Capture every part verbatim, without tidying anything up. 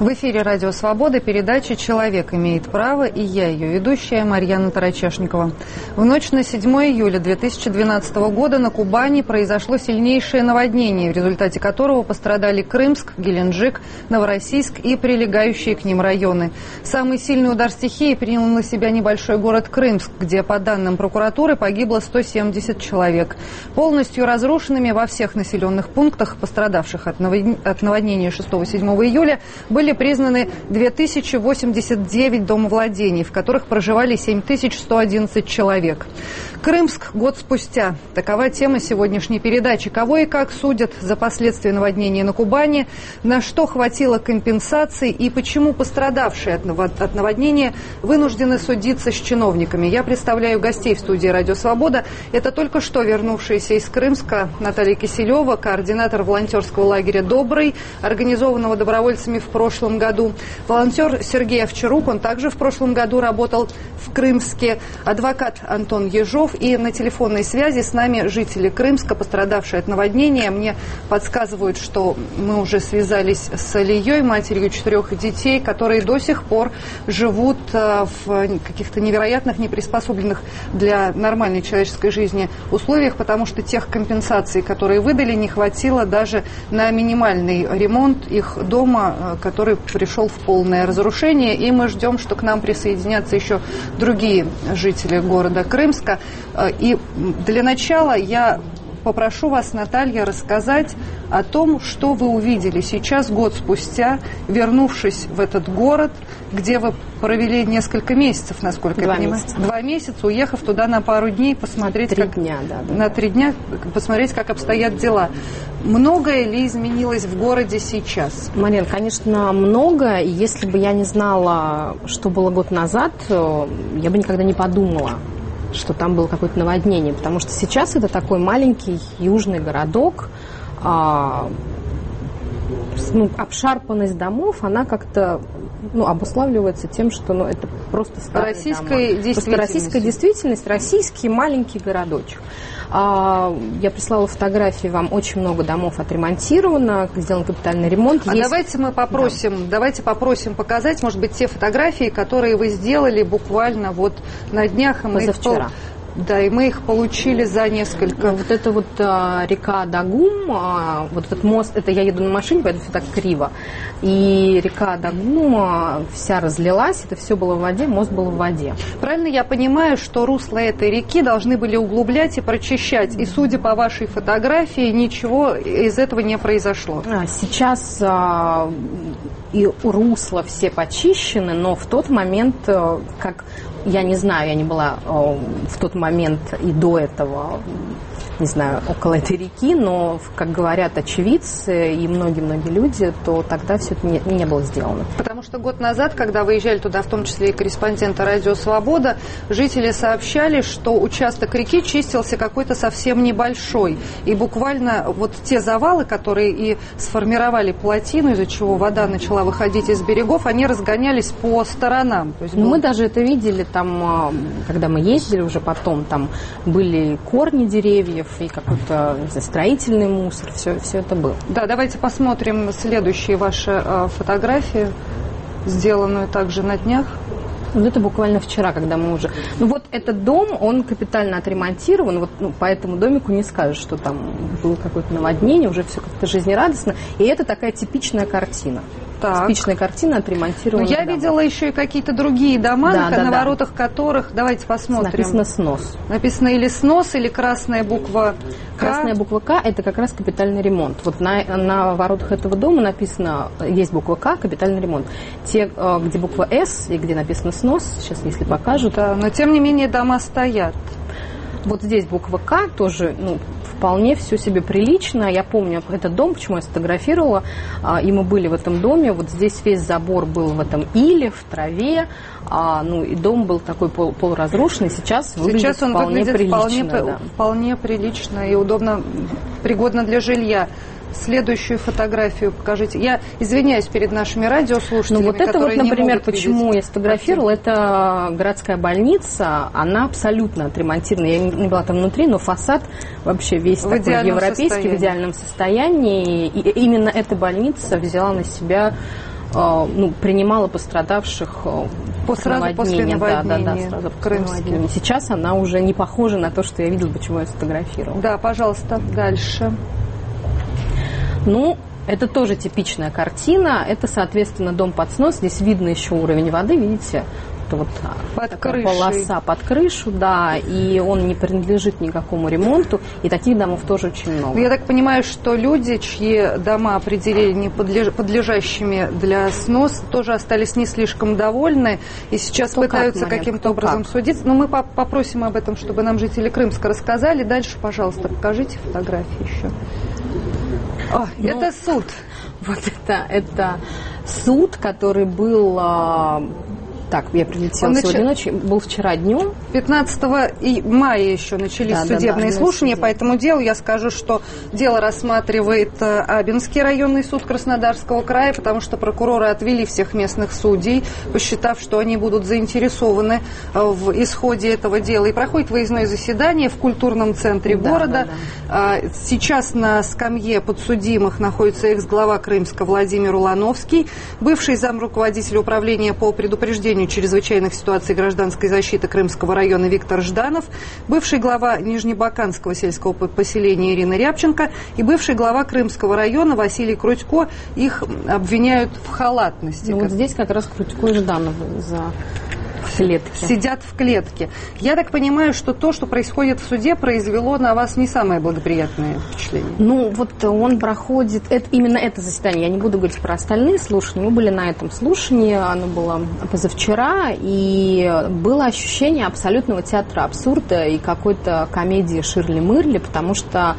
В эфире «Радио Свобода», передача «Человек имеет право», и я, ее ведущая, Марьяна Тарачешникова. В ночь на седьмое июля две тысячи двенадцатого года на Кубани произошло сильнейшее наводнение, в результате которого пострадали Крымск, Геленджик, Новороссийск и прилегающие к ним районы. Самый сильный удар стихии принял на себя небольшой город Крымск, где, по данным прокуратуры, погибло сто семьдесят человек. Полностью разрушенными во всех населенных пунктах, пострадавших от наводнения шестого-седьмого июля, были признаны две тысячи восемьдесят девять домовладений, в которых проживали семь тысяч сто одиннадцать человек. Крымск год спустя. Такова тема сегодняшней передачи. Кого и как судят за последствия наводнения на Кубани, на что хватило компенсаций и почему пострадавшие от наводнения вынуждены судиться с чиновниками. Я представляю гостей в студии «Радио Свобода». Это только что вернувшаяся из Крымска Наталья Киселева, координатор волонтерского лагеря «Добрый», организованного добровольцами в прошлом году. Волонтер Сергей Овчарук, он также в прошлом году работал в Крымске. Адвокат Антон Ежов. И на телефонной связи с нами жители Крымска, пострадавшие от наводнения. Мне подсказывают, что мы уже связались с Алией, матерью четырех детей, которые до сих пор живут в каких-то невероятных, неприспособленных для нормальной человеческой жизни условиях, потому что тех компенсаций, которые выдали, не хватило даже на минимальный ремонт их дома, который пришел в полное разрушение. И мы ждем, что к нам присоединятся еще другие жители города Крымска. И для начала я попрошу вас, Наталья, рассказать о том, что вы увидели сейчас, год спустя, вернувшись в этот город, где вы провели несколько месяцев, насколько Два я понимаю. месяца. Два месяца, уехав туда на пару дней, посмотреть, Три как... дня, да, да. На три дня посмотреть, как обстоят дела. Многое ли изменилось в городе сейчас? Марин, конечно, много. И если бы я не знала, что было год назад, я бы никогда не подумала, что там было какое-то наводнение, потому что сейчас это такой маленький южный городок, а, ну, обшарпанность домов, она как-то ну, обуславливается тем, что ну, это просто старые российская дома. Просто российская действительность, российский маленький городочек. А, я прислала фотографии, вам очень много домов отремонтировано, сделан капитальный ремонт. А Есть... давайте мы попросим, да. давайте попросим показать, может быть, те фотографии, которые вы сделали буквально вот на днях. И мы Позавчера. Их... Да, и мы их получили за несколько... Вот это вот а, река Дагум, а, вот этот мост, это я еду на машине, поэтому все так криво. И река Дагум а, вся разлилась, это все было в воде, мост был в воде. Правильно я понимаю, что русло этой реки должны были углублять и прочищать. И, судя по вашей фотографии, ничего из этого не произошло. А, сейчас а, и русла все почищены, но в тот момент, а, как... Я не знаю, я не была э, в тот момент и до этого, не знаю, около этой реки, но, как говорят очевидцы и многие-многие люди, то тогда все это не, не было сделано. Потому что год назад, когда выезжали туда, в том числе и корреспонденты «Радио Свобода», жители сообщали, что участок реки чистился какой-то совсем небольшой. И буквально вот те завалы, которые и сформировали плотину, из-за чего вода начала выходить из берегов, они разгонялись по сторонам. То есть был... Мы даже это видели там, когда мы ездили уже потом, там были корни деревьев и какой-то не знаю, строительный мусор, все, все это было. Да, давайте посмотрим следующие ваши э, фотографии, сделанную также на днях. Вот это буквально вчера, когда мы уже... Ну вот этот дом, он капитально отремонтирован, вот ну, по этому домику не скажешь, что там было какое-то наводнение, уже все как-то жизнерадостно, и это такая типичная картина. Так. Типичная картина отремонтирована. Я дома. Видела еще и какие-то другие дома, да, на, да, на да. воротах которых, давайте посмотрим. Написано «снос». Написано или «снос», или красная буква «К». Красная буква «К» – это как раз капитальный ремонт. Вот на, на воротах этого дома написано, есть буква «К», капитальный ремонт. Те, где буква «С» и где написано «снос», сейчас если покажут. Да, но тем не менее дома стоят. Вот здесь буква «К» тоже, ну, вполне все себе прилично. Я помню этот дом, почему я сфотографировала, и мы были в этом доме. Вот здесь весь забор был в этом иле, в траве, а, ну, и дом был такой пол, полуразрушенный. Сейчас выглядит Сейчас он вполне выглядит прилично. Вполне, да. вполне прилично и удобно, пригодно для жилья. Следующую фотографию покажите. Я извиняюсь перед нашими радиослушателями, ну, вот это вот, например, почему видеть. я сфотографировала, это городская больница, она абсолютно отремонтирована. Я не была там внутри, но фасад вообще весь в такой европейский, состоянии. в идеальном состоянии. И именно эта больница взяла на себя ну, принимала пострадавших после наводнения. Да, да, да, сразу после наводнения. Сейчас она уже не похожа на то, что я видела, почему я сфотографировала. Да, пожалуйста, дальше. Ну, это тоже типичная картина. Это, соответственно, дом под снос. Здесь видно еще уровень воды, видите? Это вот под такая полоса под крышу, да, и он не принадлежит никакому ремонту, и таких домов тоже очень много. Я так понимаю, что люди, чьи дома определили не подлеж... подлежащими для сноса, тоже остались не слишком довольны, и сейчас кто пытаются как, каким-то образом как. судиться. Но мы попросим об этом, чтобы нам жители Крымска рассказали. Дальше, пожалуйста, покажите фотографии еще. О, ну, это суд. Вот это, это суд, который был... Так, я прилетела Он сегодня нач... ночью, был вчера днем. пятнадцатого мая еще начались да, судебные да, да, слушания по этому делу. Я скажу, что дело рассматривает Абинский районный суд Краснодарского края, потому что прокуроры отвели всех местных судей, посчитав, что они будут заинтересованы в исходе этого дела. И проходит выездное заседание в культурном центре да, города. Да, да. Сейчас на скамье подсудимых находится экс-глава Крымска Владимир Улановский, бывший замруководителя управления по предупреждению чрезвычайных ситуаций гражданской защиты Крымского района Виктор Жданов, бывший глава Нижнебаканского сельского поселения Ирина Рябченко и бывший глава Крымского района Василий Крутько. Их обвиняют в халатности. Ну, вот здесь как раз Крутько и Жданов за... В клетке. Сидят в клетке. Я так понимаю, что то, что происходит в суде, произвело на вас не самое благоприятное впечатление. Ну, вот он проходит, это, именно это заседание, я не буду говорить про остальные слушания, мы были на этом слушании, оно было позавчера, и было ощущение абсолютного театра абсурда и какой-то комедии Ширли-Мырли, потому что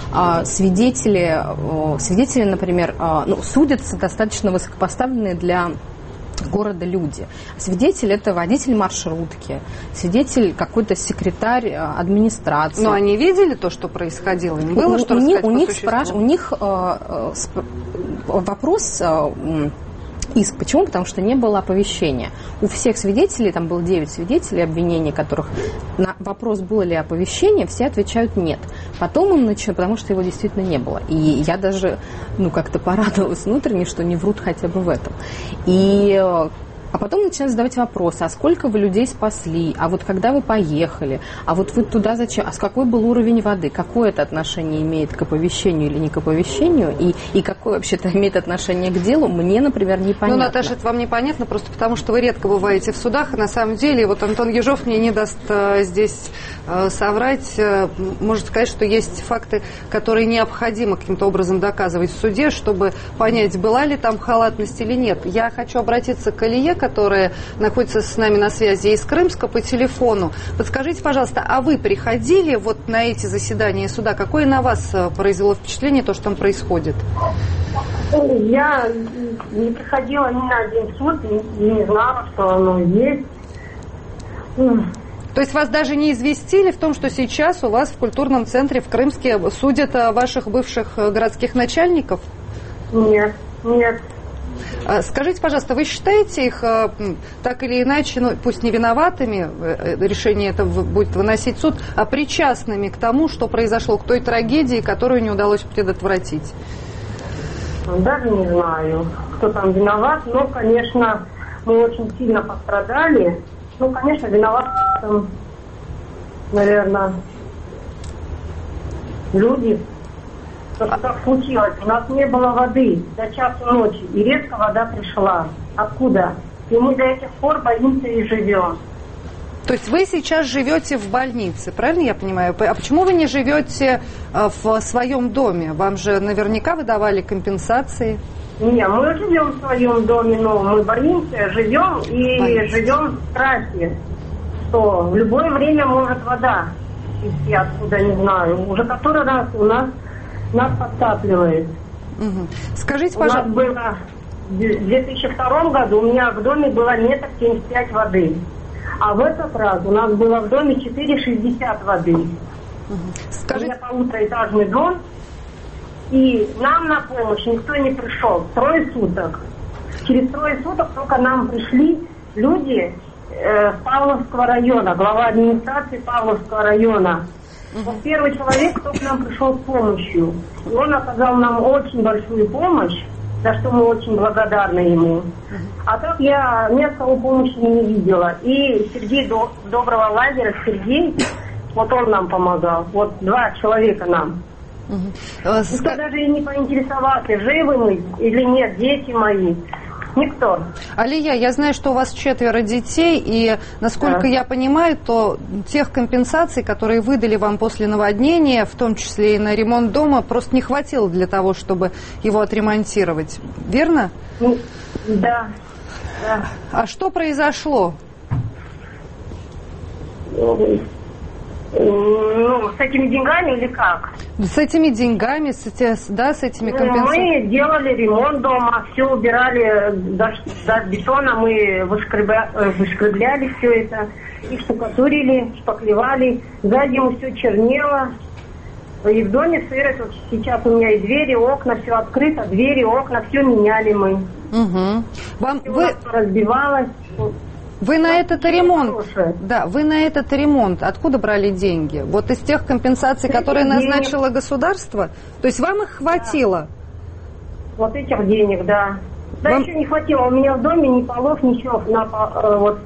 свидетели, свидетели, например, ну, судятся достаточно высокопоставленные для города люди. Свидетель – это водитель маршрутки, свидетель – какой-то секретарь администрации. Но они видели то, что происходило? Им было у, что у рассказать них, у по них, спраш... у них э, сп... вопрос... Э, иск. Почему? Потому что не было оповещения. У всех свидетелей, там было девять свидетелей, обвинений которых на вопрос, было ли оповещение, все отвечают нет. Потом он начал, потому что его действительно не было. И я даже, ну, как-то порадовалась внутренне, что не врут хотя бы в этом. И... А потом начинают задавать вопросы, а сколько вы людей спасли, а вот когда вы поехали, а вот вы туда зачем, а с какой был уровень воды, какое это отношение имеет к оповещению или не к оповещению, и, и какое вообще-то имеет отношение к делу, мне, например, непонятно. Ну, Наташа, это вам непонятно, просто потому что вы редко бываете в судах, и на самом деле, вот Антон Ежов мне не даст э, здесь э, соврать, э, может сказать, что есть факты, которые необходимо каким-то образом доказывать в суде, чтобы понять, была ли там халатность или нет. Я хочу обратиться к Алие, которая находится с нами на связи из Крымска по телефону. Подскажите, пожалуйста, а вы приходили вот на эти заседания суда? Какое на вас произвело впечатление то, что там происходит? Я не приходила ни на один суд, не, не знала, что оно есть. То есть вас даже не известили в том, что сейчас у вас в культурном центре в Крымске судят ваших бывших городских начальников? Нет, нет. Скажите, пожалуйста, вы считаете их так или иначе, ну, пусть не виноватыми, решение это будет выносить суд, а причастными к тому, что произошло, к той трагедии, которую не удалось предотвратить? Даже не знаю, кто там виноват, но, конечно, мы очень сильно пострадали. Ну, конечно, виноваты, наверное, люди. То, что так случилось. У нас не было воды до часу ночи, и резко вода пришла. Откуда? И мы до этих пор боимся и живем. То есть вы сейчас живете в больнице, правильно я понимаю? А почему вы не живете в своем доме? Вам же наверняка выдавали компенсации. Не, мы живем в своем доме, но мы боимся, живем и боимся. Живем в страхе, что в любое время может вода идти откуда, не знаю. Уже который раз у нас нас подтапливает. Угу. Скажите, у пожалуйста. У нас было в две тысячи втором году, у меня в доме было метр семьдесят пять воды. А в этот раз у нас было в доме четыре шестьдесят воды. Угу. Скажите... У меня полутораэтажный дом, и нам на помощь никто не пришел. Трое суток. Через трое суток только нам пришли люди э, Павловского района, глава администрации Павловского района. Вот первый человек, кто к нам пришел с помощью. И он оказал нам очень большую помощь. за что мы очень благодарны ему. А так я ни от кого помощи не видела. И Сергей до, Доброго лагеря, Сергей, вот он нам помогал. Вот два человека нам. Угу. Никто даже и не поинтересовался, живы мы или нет, дети мои. Никто. Алия, я знаю, что у вас четверо детей, и, насколько да. я понимаю, то тех компенсаций, которые выдали вам после наводнения, в том числе и на ремонт дома, просто не хватило для того, чтобы его отремонтировать. Верно? Ну, да. да. А что произошло? Ну, с этими деньгами или как? С этими деньгами, с, эти, да, с этими компенсациями? Мы делали ремонт дома, все убирали до, до бетона, мы выскребля, выскребляли все это, и штукатурили, шпаклевали, сзади ему все чернело. И в доме сырость, вот сейчас у меня и двери, окна, все открыто, двери, окна, все меняли мы. Угу. Вам, все вы... разбивалось. Вы на этот ремонт, да, вы на этот ремонт откуда брали деньги? Вот из тех компенсаций, этих которые назначило денег. Государство? То есть вам их хватило? Да. Вот этих денег, да. Да, вам... еще не хватило. У меня в доме ни полов, ничего. На, вот,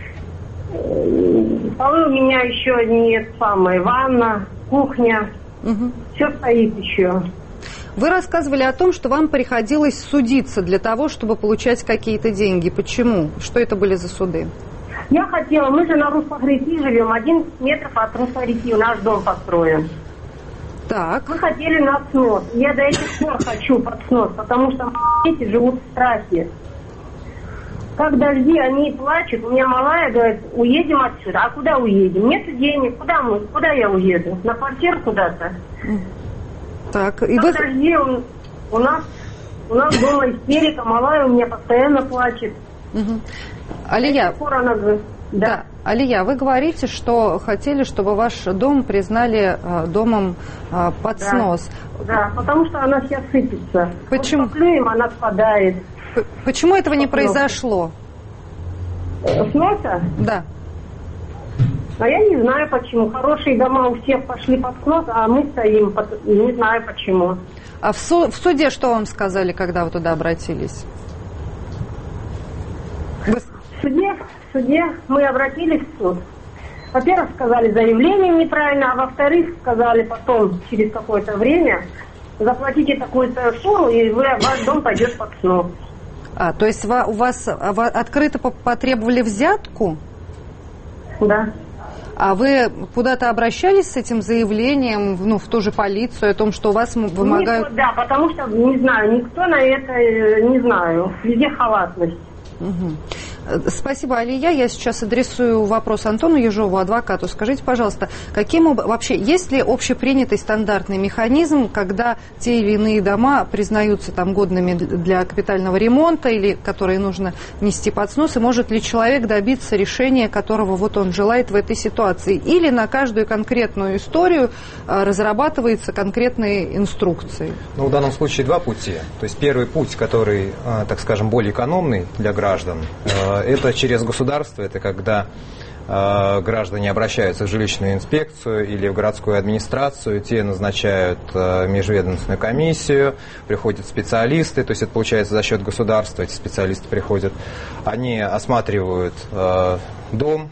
полы у меня еще не самые. Ванна, кухня. Угу. Все стоит еще. Вы рассказывали о том, что вам приходилось судиться для того, чтобы получать какие-то деньги. Почему? Что это были за суды? Я хотела, мы же на Руслах-реки живем, одиннадцать метров от Руслах-реки, наш дом построен. Так. Мы хотели на снос. Я до этих пор хочу под снос, потому что дети живут в страхе. Как дожди, они плачут. У меня малая говорит, уедем отсюда. А куда уедем? Нет денег. Куда мы? Куда я уеду? На квартиру куда-то? Так, и вы... у, у нас у нас дома истерика, малая у меня постоянно плачет. Угу. Алия, она... да. Да. Алия, вы говорите, что хотели, чтобы ваш дом признали э, домом э, под да. снос. Да, потому что она вся сыпется. Почему? Вот поклюем, она спадает. П- почему этого не произошло? Сноса? Да. А я не знаю почему. Хорошие дома у всех пошли под снос, а мы стоим, под... не знаю почему. А в, су- в суде что вам сказали, когда вы туда обратились? Вы... В суде, в суде мы обратились в суд. Во-первых, сказали заявление неправильно, а во-вторых, сказали потом, через какое-то время, заплатите такую-то сумму, и вы, ваш дом пойдет под снос. А, то есть у вас открыто потребовали взятку? Да. А вы куда-то обращались с этим заявлением, ну, в ту же полицию, о том, что у вас вымогают... Никто, да, потому что, не знаю, никто на это, не знаю, везде халатность. Угу. Спасибо, Алия. Я сейчас адресую вопрос Антону Ежову, адвокату. Скажите, пожалуйста, каким об... вообще есть ли общепринятый стандартный механизм, когда те или иные дома признаются там годными для капитального ремонта или которые нужно нести под снос, и может ли человек добиться решения, которого вот он желает в этой ситуации? Или на каждую конкретную историю разрабатываются конкретные инструкции? Ну, в данном случае два пути. То есть первый путь, который, так скажем, более экономный для граждан, это через государство, это когда э, граждане обращаются в жилищную инспекцию или в городскую администрацию, те назначают э, межведомственную комиссию, приходят специалисты, то есть это получается за счет государства, эти специалисты приходят, они осматривают э, дом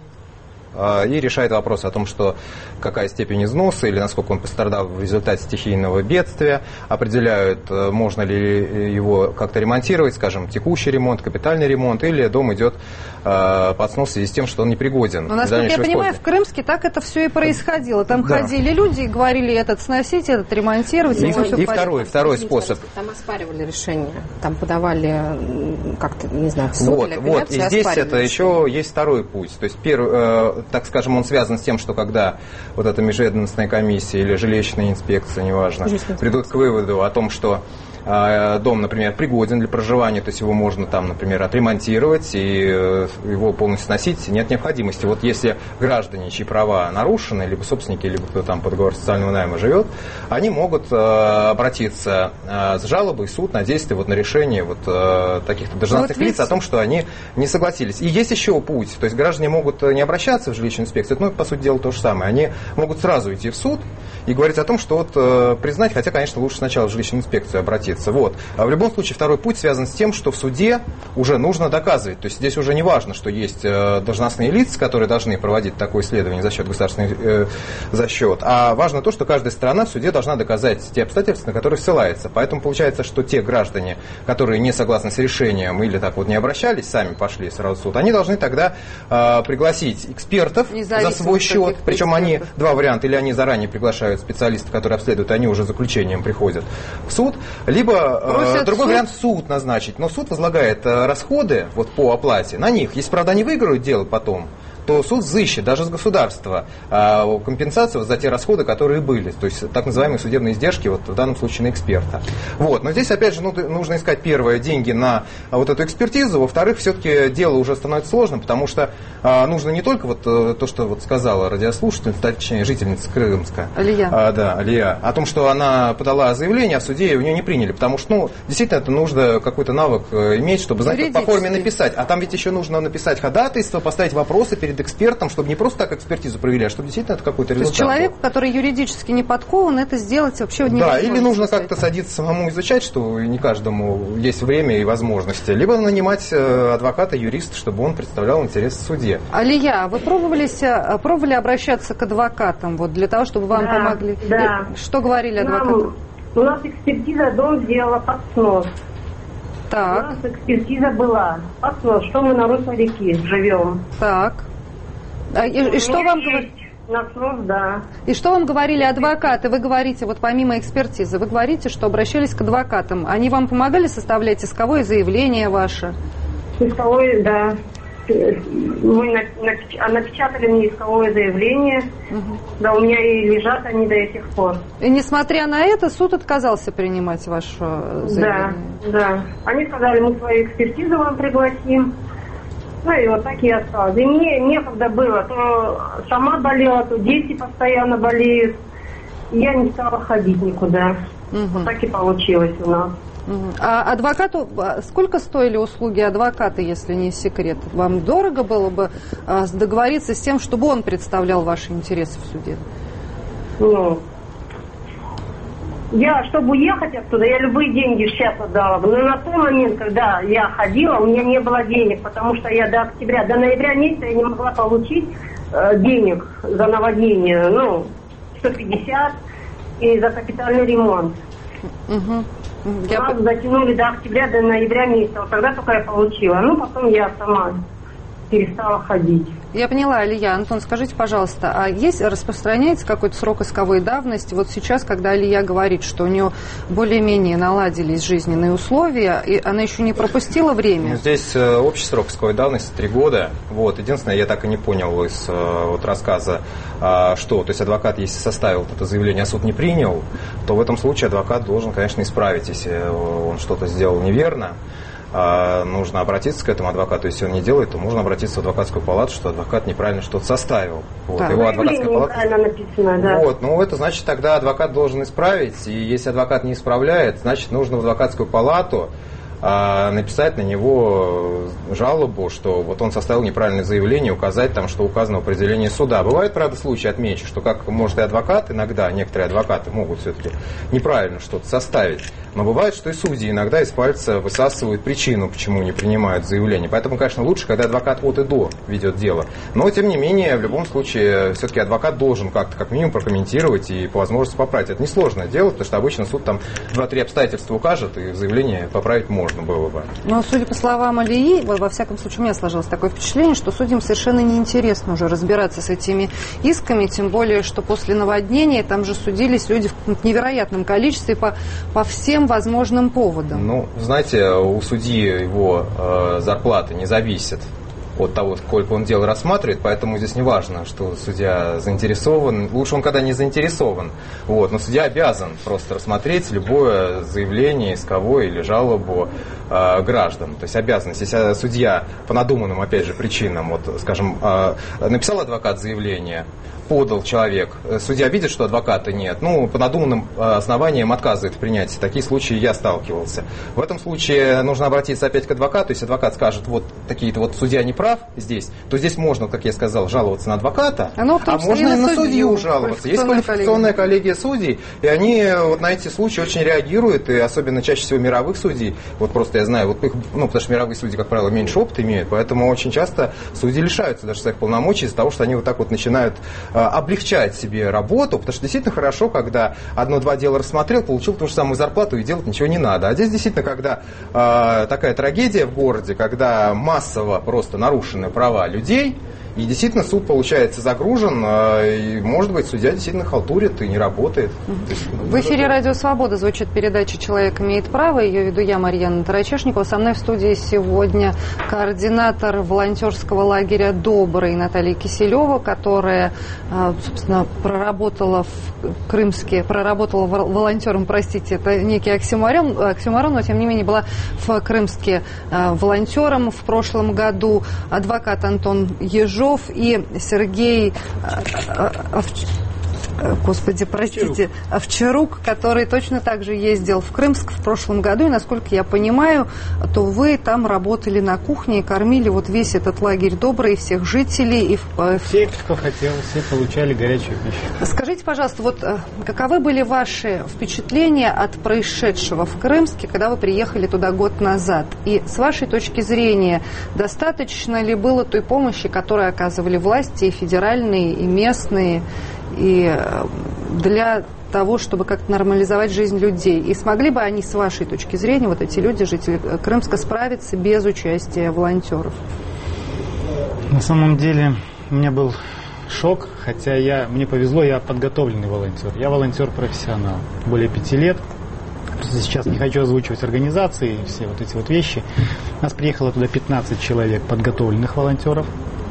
э, и решают вопрос о том, что какая степень износа или насколько он пострадал в результате стихийного бедствия, определяют, можно ли его как-то ремонтировать, скажем, текущий ремонт, капитальный ремонт, или дом идет э, под снос в связи с тем, что он непригоден. Но, насколько я понимаю, в Крымске так это все и происходило. Там да. ходили люди и говорили, этот сносить, этот ремонтировать. И, и, и второй, второй способ. Там оспаривали решение, там подавали как-то, не знаю, в суд вот, или вот. И здесь это еще есть второй путь. То есть, первый, э, так скажем, он связан с тем, что когда вот эта межведомственная комиссия или жилищная инспекция, неважно, придут к выводу о том, что э, дом, например, пригоден для проживания, то есть его можно там, например, отремонтировать и э, его полностью сносить, нет необходимости. Вот если граждане, чьи права нарушены, либо собственники, либо кто там по договору социального найма живет, они могут э, обратиться э, с жалобой в суд на действие, вот, на решение вот, э, таких-то должностных вот лиц о том, что они не согласились. И есть еще путь, то есть граждане могут не обращаться в жилищную инспекцию, ну, по сути дела, то же самое. Они могут сразу идти в суд и говорить о том, что вот э, признать, хотя, конечно, лучше сначала в жилищную инспекцию обратиться. Вот. А в любом случае второй путь связан с тем, что в суде уже нужно доказывать. То есть здесь уже не важно, что есть э, должностные лица, которые должны проводить такое исследование за счет государственных э, за счет, а важно то, что каждая сторона в суде должна доказать те обстоятельства, на которые ссылается. Поэтому получается, что те граждане, которые не согласны с решением или так вот не обращались, сами пошли сразу в суд, они должны тогда э, пригласить экспертов за свой счет. Причем экспертов. Они, два варианта, или они заранее приглашают специалистов, которые обследуют, они уже заключением приходят в суд, либо э, другой суд. вариант суд назначить. Но суд возлагает э, расходы вот, по оплате на них. Если, правда, они выиграют дело потом, то суд взыщет даже с государства а, компенсацию за те расходы, которые были. То есть так называемые судебные издержки, вот в данном случае на эксперта. Вот. Но здесь, опять же, ну, нужно искать, первое, деньги на а, вот эту экспертизу. Во-вторых, все-таки дело уже становится сложным, потому что а, нужно не только вот то, что вот сказала радиослушатель, точнее, жительница Крымска. Алия. А, да, Алия. О том, что она подала заявление, а в суде у нее не приняли. Потому что, ну, действительно, это нужно какой-то навык иметь, чтобы знать, как по форме написать. А там ведь еще нужно написать ходатайство, поставить вопросы перед экспертом, чтобы не просто так экспертизу провели, а чтобы действительно это какой-то результат. То есть человеку, который юридически не подкован, это сделать вообще не Да, или нужно как-то садиться самому изучать, что не каждому есть время и возможности, либо нанимать адвоката, юриста, чтобы он представлял интересы в суде. Алия, вы пробовались, пробовали обращаться к адвокатам вот, для того, чтобы вам да, помогли? Да. И что говорили адвокаты? У нас экспертиза дом сделала под снос. Так. У нас экспертиза была под снос, что мы на русле реки живем. Так. А, и, и что вам говорили? Наснос, да. И что вам говорили адвокаты? Вы говорите, вот помимо экспертизы, вы говорите, что обращались к адвокатам. Они вам помогали составлять исковое заявление ваше? Исковое, да. Мы напечатали мне исковое заявление. Угу. Да, у меня и лежат они до сих пор. И несмотря на это, суд отказался принимать ваше заявление? Да, да. Они сказали, мы свою экспертизу вам пригласим. Ну и вот так и осталось. И мне некогда было. То сама болела, то дети постоянно болеют. И я не стала ходить никуда. Угу. Вот так и получилось у нас. Угу. А адвокату, сколько стоили услуги адвоката, если не секрет? Вам дорого было бы договориться с тем, чтобы он представлял ваши интересы в суде? Ну, я, чтобы уехать оттуда, я любые деньги сейчас отдала. Но на тот момент, когда я ходила, у меня не было денег, потому что я до октября, до ноября месяца я не могла получить э, денег за наводнение. Ну, сто пятьдесят и за капитальный ремонт. Угу. Я... Нас затянули до октября, до ноября месяца. Вот тогда только я получила. Ну, потом я сама перестала ходить. Я поняла, Алия. Антон, скажите, пожалуйста, а есть, распространяется какой-то срок исковой давности? Вот сейчас, когда Алия говорит, что у нее более-менее наладились жизненные условия, и она еще не пропустила время? Ну, здесь э, общий срок исковой давности три года. Вот. Единственное, я так и не понял из э, вот, рассказа, э, что, то есть адвокат, если составил это заявление, а суд не принял, то в этом случае адвокат должен, конечно, исправить, если он что-то сделал неверно. Нужно обратиться к этому адвокату. Если он не делает, то можно обратиться в адвокатскую палату, что адвокат неправильно что-то составил. Вот. Да. Его адвокатская палата... написано, да. Вот. Ну, это значит, тогда адвокат должен исправить. И если адвокат не исправляет, значит, нужно в адвокатскую палату а, написать на него жалобу, что вот он составил неправильное заявление, указать там, что указано в определении суда. Бывает, правда, случаи, отмечу, что как может и адвокат, иногда некоторые адвокаты могут все-таки неправильно что-то составить. Но бывает, что и судьи иногда из пальца высасывают причину, почему не принимают заявление. Поэтому, конечно, лучше, когда адвокат от и до ведет дело. Но, тем не менее, в любом случае, все-таки адвокат должен как-то, как минимум, прокомментировать и по возможности поправить. Это несложное дело, потому что обычно суд там два-три обстоятельства укажет, и заявление поправить можно было бы. Но, судя по словам Алии, во всяком случае, у меня сложилось такое впечатление, что судьям совершенно неинтересно уже разбираться с этими исками, тем более, что после наводнения там же судились люди в невероятном количестве по, по всем возможным поводам. Ну, знаете, у судьи его э, зарплата не зависит от того, сколько он дел рассматривает, поэтому здесь не важно, что судья заинтересован. Лучше он когда не заинтересован. Вот. Но судья обязан просто рассмотреть любое заявление, исковое или жалобу э, граждан. То есть обязанность, если судья по надуманным, опять же, причинам, вот, скажем, э, написал адвокат заявление, подал человек, судья видит, что адвоката нет, ну, по надуманным основаниям отказывает в принятии. Такие случаи я сталкивался. В этом случае нужно обратиться опять к адвокату. Если адвокат скажет, вот такие-то, вот судья не прав здесь, то здесь можно, как я сказал, жаловаться на адвоката, ну, а можно и на судью, судью жаловаться. Есть квалификационная коллегия судей, и они вот на эти случаи очень реагируют, и особенно чаще всего мировых судей, вот просто я знаю, вот их, ну, потому что мировые судьи, как правило, меньше опыта имеют, поэтому очень часто судьи лишаются даже своих полномочий из-за того, что они вот так вот начинают облегчать себе работу, потому что действительно хорошо, когда одно-два дела рассмотрел, получил ту же самую зарплату и делать ничего не надо. А здесь действительно, когда э, такая трагедия в городе, когда массово просто нарушены права людей, и действительно суд, получается, загружен, и, может быть, судья действительно халтурит и не работает. В эфире «Радио Свобода» звучит передача «Человек имеет право». Ее веду я, Марьяна Тарачешникова. Со мной в студии сегодня координатор волонтерского лагеря «Добрый» Наталья Киселева, которая, собственно, проработала в Крымске, проработала волонтером, простите, это некий оксюморон, оксюморон, но, тем не менее, была в Крымске волонтером в прошлом году. Адвокат Антон Ежов и Сергей Овч... Господи, простите, Овчарук, который точно так же ездил в Крымск в прошлом году, и, насколько я понимаю, то вы там работали на кухне и кормили вот весь этот лагерь «Добрый», всех жителей. И... Все, кто хотел, все получали горячую пищу. Скажите, пожалуйста, вот каковы были ваши впечатления от происшедшего в Крымске, когда вы приехали туда год назад? И с вашей точки зрения, достаточно ли было той помощи, которую оказывали власти, и федеральные, и местные, и для того, чтобы как-то нормализовать жизнь людей? И смогли бы они, с вашей точки зрения, вот эти люди, жители Крымска, справиться без участия волонтеров? На самом деле у меня был шок, хотя я, мне повезло, я подготовленный волонтер. Я волонтер-профессионал, более пяти лет. Просто сейчас не хочу озвучивать организации и все вот эти вот вещи. У нас приехало туда пятнадцать человек подготовленных волонтеров.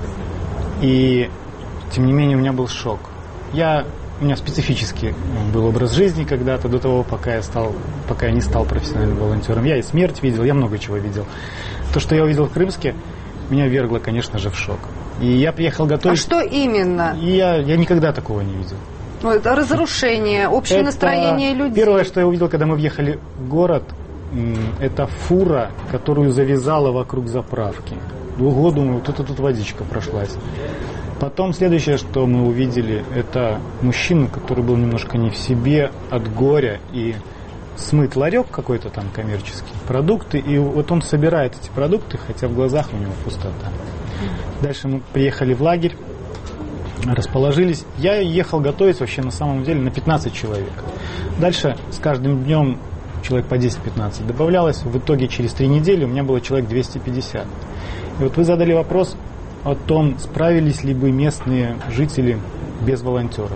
И, тем не менее, у меня был шок. Я, у меня специфический был образ жизни когда-то, до того, пока я, стал, пока я не стал профессиональным волонтером. Я и смерть видел, я много чего видел. То, что я увидел в Крымске, меня ввергло, конечно же, в шок. И я приехал готовить... А что именно? И я, я никогда такого не видел. Ну, это разрушение, общее это настроение людей. Первое, что я увидел, когда мы въехали в город, это фура, которую завязала вокруг заправки. Ого, думаю, вот это тут водичка прошлась. Потом следующее, что мы увидели, это мужчину, который был немножко не в себе от горя, и смыт ларек какой-то там коммерческий, продукты, и вот он собирает эти продукты, хотя в глазах у него пустота. Дальше мы приехали в лагерь, расположились. Я ехал готовить вообще на самом деле на пятнадцать человек. Дальше с каждым днем человек по десять-пятнадцать добавлялось. В итоге через три недели у меня было человек двести пятьдесят. И вот вы задали вопрос о том, справились ли бы местные жители без волонтеров.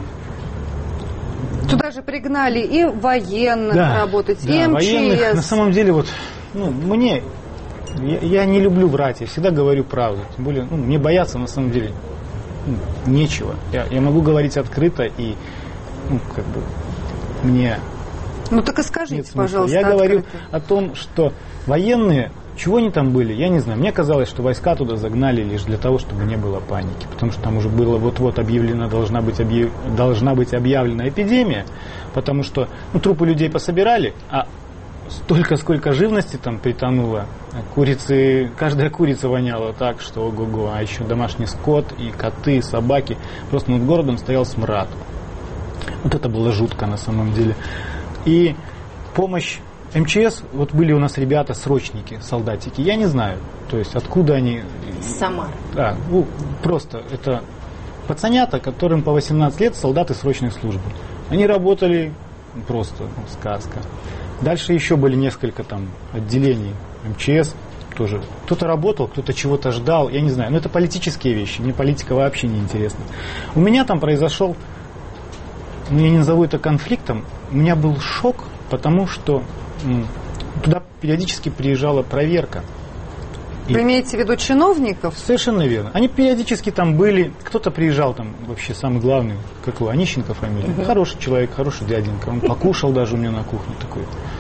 Туда же пригнали и военных да, работать, да, и эм че эс. Военных, на самом деле, вот, ну, мне, я, я не люблю врать, я всегда говорю правду. Тем более, ну, мне бояться на самом деле ну, нечего. Я, я могу говорить открыто и, ну, как бы, мне... Ну так и скажите, пожалуйста. Я открыто. говорю о том, что военные, чего они там были, я не знаю. Мне казалось, что войска туда загнали лишь для того, чтобы не было паники. Потому что там уже было вот-вот объявлена, должна быть, объяв... должна быть объявлена эпидемия. Потому что ну, трупы людей пособирали, а столько, сколько живности там притонуло. Курицы, каждая курица воняла так, что ого-го. А еще домашний скот и коты, и собаки. Просто над городом стоял смрад. Вот это было жутко на самом деле. И помощь эм че эс, вот были у нас ребята, срочники, солдатики, я не знаю, то есть откуда они... Самар. Да, ну, просто это пацанята, которым по восемнадцать лет, солдаты срочной службы. Они работали просто, ну, сказка. Дальше еще были несколько там отделений эм че эс, тоже. Кто-то работал, кто-то чего-то ждал, я не знаю, но это политические вещи, мне политика вообще не интересна. У меня там произошел, ну я не назову это конфликтом, у меня был шок, потому что туда периодически приезжала проверка. Вы И... имеете в виду чиновников? Совершенно верно. Они периодически там были. Кто-то приезжал там, вообще самый главный, как его, Онищенко фамилия. Угу. Хороший человек, хороший дяденька. Он покушал даже у меня на кухне такой.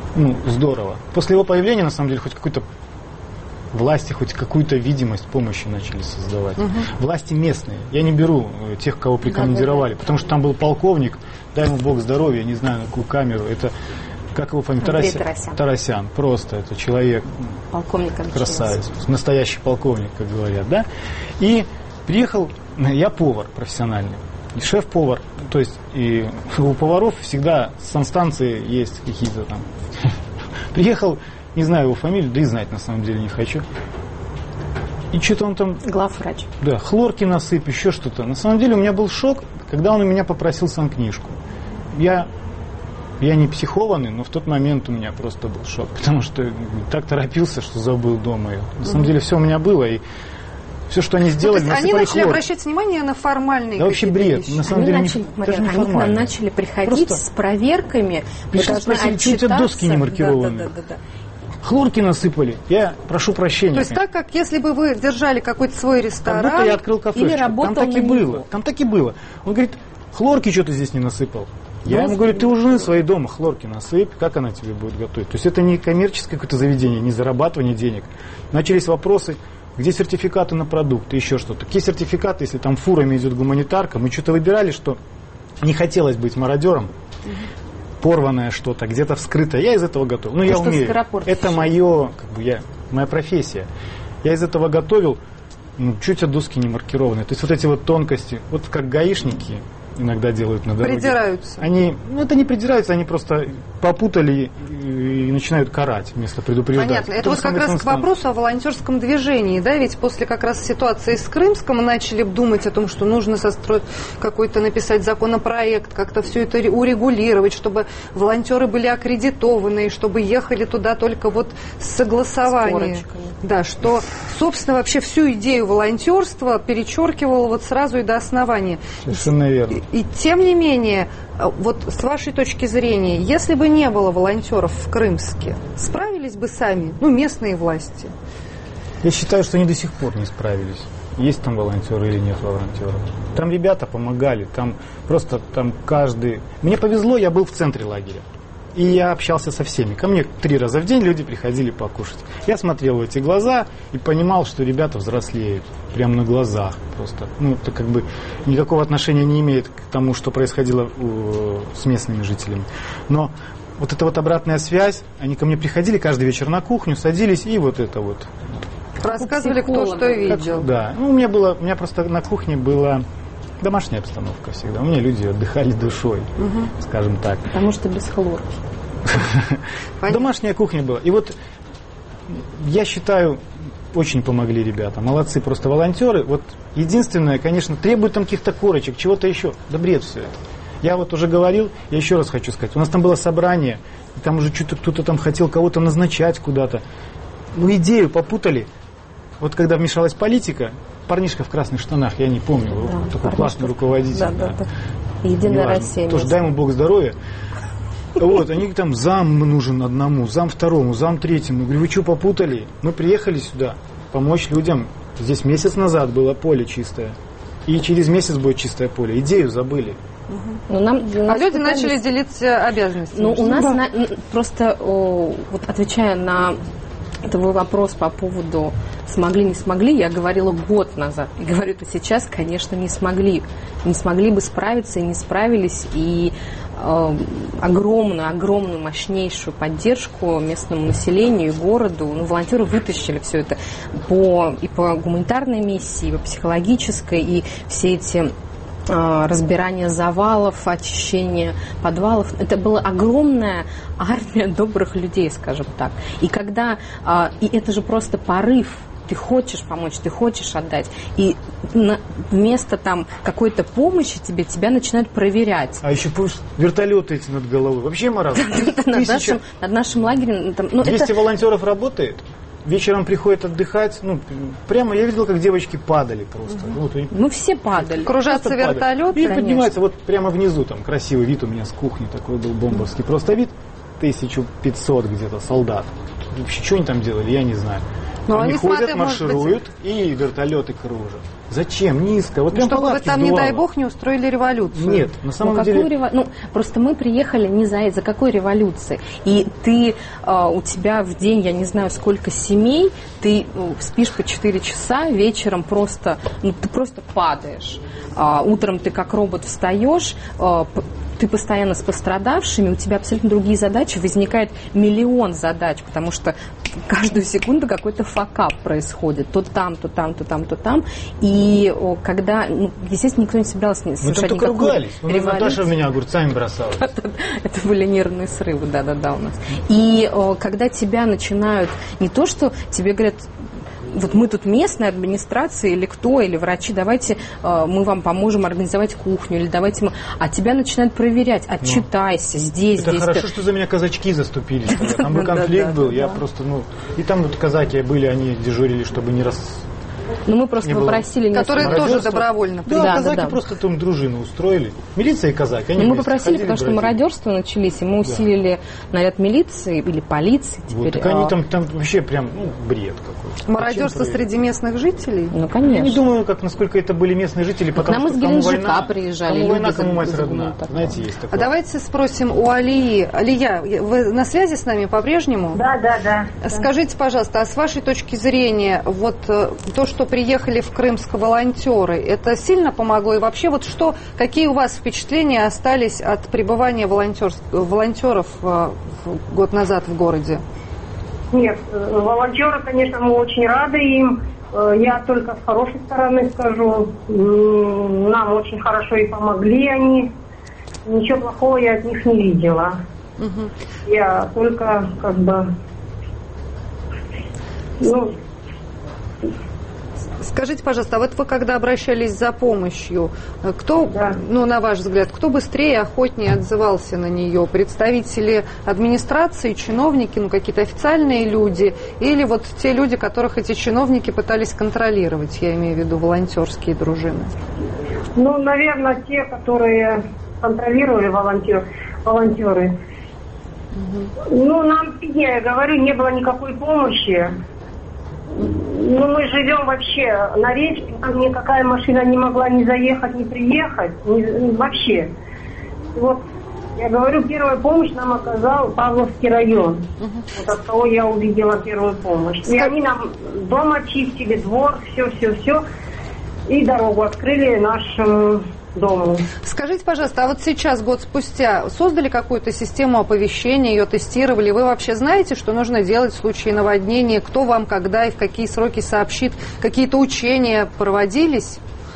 ну, здорово. После его появления, на самом деле, хоть какой-то власти, хоть какую-то видимость помощи начали создавать. Угу. Власти местные. Я не беру тех, кого прикомандировали, да, да, да. потому что там был полковник, дай ему бог здоровья, я не знаю, на какую камеру. Это, как его фамилия? Тарасян. Тарасян. Тарасян. Просто это человек. Полковник. Красавец. Настоящий полковник, как говорят, да? И приехал, я повар профессиональный. И шеф-повар, то есть и у поваров всегда с санстанции есть какие-то там. Приехал, не знаю его фамилию, да и знать на самом деле не хочу. И что-то он там... Главврач. Да, хлорки насыпь, еще что-то. На самом деле у меня был шок, когда он у меня попросил санкнижку. Я, я не психованный, но в тот момент у меня просто был шок, потому что так торопился, что забыл дома ее. На самом деле все у меня было, и все, что они сделали, ну, они начали хлор. Обращать внимание на формальные да вообще бред. Вещи. На самом они деле, начали, не, Мария, даже не они к нам начали приходить Просто с проверками. Пришли спросили, что у тебя доски не маркированные. Да, да, да, да. Хлорки насыпали. Я прошу прощения. То есть так, как если бы вы держали какой-то свой ресторан. Как будто я открыл кафешку. Или работал Там так и на было. него. Там так и было. Он говорит, хлорки что ты здесь не насыпал. Я ему говорю, ты у жены своей дома хлорки насыпь, как она тебе будет готовить. То есть это не коммерческое какое-то заведение, не зарабатывание денег. Начались вопросы, где сертификаты на продукты, еще что-то. Какие сертификаты, если там фурами идет гуманитарка. Мы что-то выбирали, что не хотелось быть мародером. Угу. Порванное что-то, где-то вскрытое. Я из этого готовил. Ну, я умею. Это мое, как бы, я, моя профессия. Я из этого готовил. Ну, чуть от доски не маркированные. То есть вот эти вот тонкости, вот как гаишники иногда делают на дороге. Придираются. Они, ну это не придираются, они просто попутали и, и начинают карать вместо предупреждать. Понятно. Это вот как раз к вопросу о волонтерском движении, да, ведь после как раз ситуации с Крымском мы начали думать о том, что нужно состроить какой-то, написать законопроект, как-то все это урегулировать, чтобы волонтеры были аккредитованы, чтобы ехали туда только вот с согласованием. Да, что, собственно, вообще всю идею волонтерства перечеркивало вот сразу и до основания. Совершенно верно. И, и тем не менее, вот с вашей точки зрения, если бы не было волонтеров в Крымске, справились бы сами, ну, местные власти? Я считаю, что они до сих пор не справились. Есть там волонтеры или нет волонтеров. Там ребята помогали, там просто там каждый... Мне повезло, я был в центре лагеря. И я общался со всеми. Ко мне три раза в день люди приходили покушать. Я смотрел в эти глаза и понимал, что ребята взрослеют. Прямо на глазах просто. Ну, это как бы никакого отношения не имеет к тому, что происходило у, с местными жителями. Но вот эта вот обратная связь, они ко мне приходили каждый вечер на кухню, садились и вот это вот. Рассказывали, кто что видел. Как, да. Ну, у меня было, у меня просто на кухне была домашняя обстановка всегда. У меня люди отдыхали душой, угу. скажем так. Потому что без хлорки. Домашняя кухня была. И вот я считаю, очень помогли ребята. Молодцы просто волонтеры. Вот единственное, конечно, требует там каких-то корочек, чего-то еще. Да бред все это. Я вот уже говорил, я еще раз хочу сказать. У нас там было собрание, и там уже что-то кто-то там хотел кого-то назначать куда-то. Ну, идею попутали. Вот когда вмешалась политика, парнишка в красных штанах, я не помню, да, такой парнишка, классный руководитель. Да, да, да. Единая Россия. Тоже дай ему Бог здоровья. Вот, они там, зам нужен одному, зам второму, зам третьему. Я говорю, вы что, попутали? Мы приехали сюда помочь людям. Здесь месяц назад было поле чистое. И через месяц будет чистое поле. Идею забыли. Угу. Но нам, а люди пытались... начали делиться обязанностями. Ну, у нас да. на, просто, о, вот отвечая на твой вопрос по поводу смогли, не смогли, я говорила год назад. И говорю, то сейчас, конечно, не смогли. Не смогли бы справиться и не справились. И э, огромную, огромную, мощнейшую поддержку местному населению и городу. Ну, волонтеры вытащили все это по, и по гуманитарной миссии, и по психологической, и все эти разбирание завалов, очищение подвалов. Это была огромная армия добрых людей, скажем так. И когда, и это же просто порыв, ты хочешь помочь, ты хочешь отдать, и на, вместо там какой-то помощи тебе, тебя начинают проверять. А еще пусть вертолеты эти над головой. Вообще маразм. Над нашим лагерем. двести волонтеров работает. Вечером приходят отдыхать, ну, прямо я видел, как девочки падали просто. Угу. Вот, мы все падали. Кружатся вертолеты. И поднимаются вот прямо внизу, там красивый вид у меня с кухни такой был бомбовский. Просто вид тысяча пятьсот где-то солдат. Вообще, что они там делали, я не знаю. Но они, они ходят, смотрят, маршируют, быть... и вертолеты кружат. Зачем? Низко. Вот прям чтобы вы там, сдувало. не дай бог, не устроили революцию. Нет, на самом ну, деле... Рев... Ну, просто мы приехали не за, за какой революции. И ты, э, у тебя в день, я не знаю, сколько семей, ты э, спишь по четыре часа, вечером просто, ну, ты просто падаешь. Э, утром ты как робот встаешь, э, ты постоянно с пострадавшими, у тебя абсолютно другие задачи, возникает миллион задач, потому что каждую секунду какой-то факап происходит. То там, то там, то там, то там. И о, когда, ну, естественно, никто не собирался не совершать никакую революцию. Мы там только ругались. Ну, Наташа меня огурцами бросала. Это были нервные срывы, да-да-да, у нас. И о, когда тебя начинают, не то, что тебе говорят, вот мы тут местная администрация или кто, или врачи, давайте э, мы вам поможем организовать кухню, или давайте мы... А тебя начинают проверять, отчитайся, ну, здесь, это здесь. хорошо, что за меня казачки заступились. Там бы конфликт был, я просто, ну... И там вот казаки были, они дежурили, чтобы не раз... Ну, мы просто попросили... Которые тоже добровольно. Да, да, казаки да, да. просто там дружину устроили. Милиция и казаки. Они мы попросили, потому что мародерство начались, и мы усилили да. наряд милиции или полиции. Теперь. Вот, так они там, там вообще прям, ну, бред какой-то. Мародерство среди местных жителей? Ну, конечно. Я не думаю, как, насколько это были местные жители, потому нам что из кому Геленджика война, приезжали. кому война, кому мать родна. Знаете, есть такое. А давайте спросим у Алии. Алия, вы на связи с нами по-прежнему? Да, да, да. Скажите, пожалуйста, а с вашей точки зрения, вот то, что приехали в крымско-волонтеры, это сильно помогло? И вообще, вот что, какие у вас впечатления остались от пребывания волонтер, волонтеров год назад в городе? Нет, волонтеры, конечно, мы очень рады им. Я только с хорошей стороны скажу. Нам очень хорошо и помогли они. Ничего плохого я от них не видела. Угу. Я только как бы... Ну, скажите, пожалуйста, а вот вы когда обращались за помощью, кто, да. ну, на ваш взгляд, кто быстрее и охотнее отзывался на нее? Представители администрации, чиновники, ну, какие-то официальные люди, или вот те люди, которых эти чиновники пытались контролировать, я имею в виду волонтерские дружины? Ну, наверное, те, которые контролировали волонтер, волонтеры. Угу. Ну, нам, я говорю, не было никакой помощи. Ну, мы живем вообще на речке, там никакая машина не могла ни заехать, ни приехать, ни, вообще. Вот, я говорю, первую помощь нам оказал Павловский район. Uh-huh. Вот от кого я увидела первую помощь. И они нам дом очистили, двор, все-все-все, и дорогу открыли нашему дому. Скажите, пожалуйста, а вот сейчас, год спустя, создали какую-то систему оповещения, ее тестировали? Вы вообще знаете, что нужно делать в случае наводнения? Кто вам когда и в какие сроки сообщит? Какие-то учения проводились?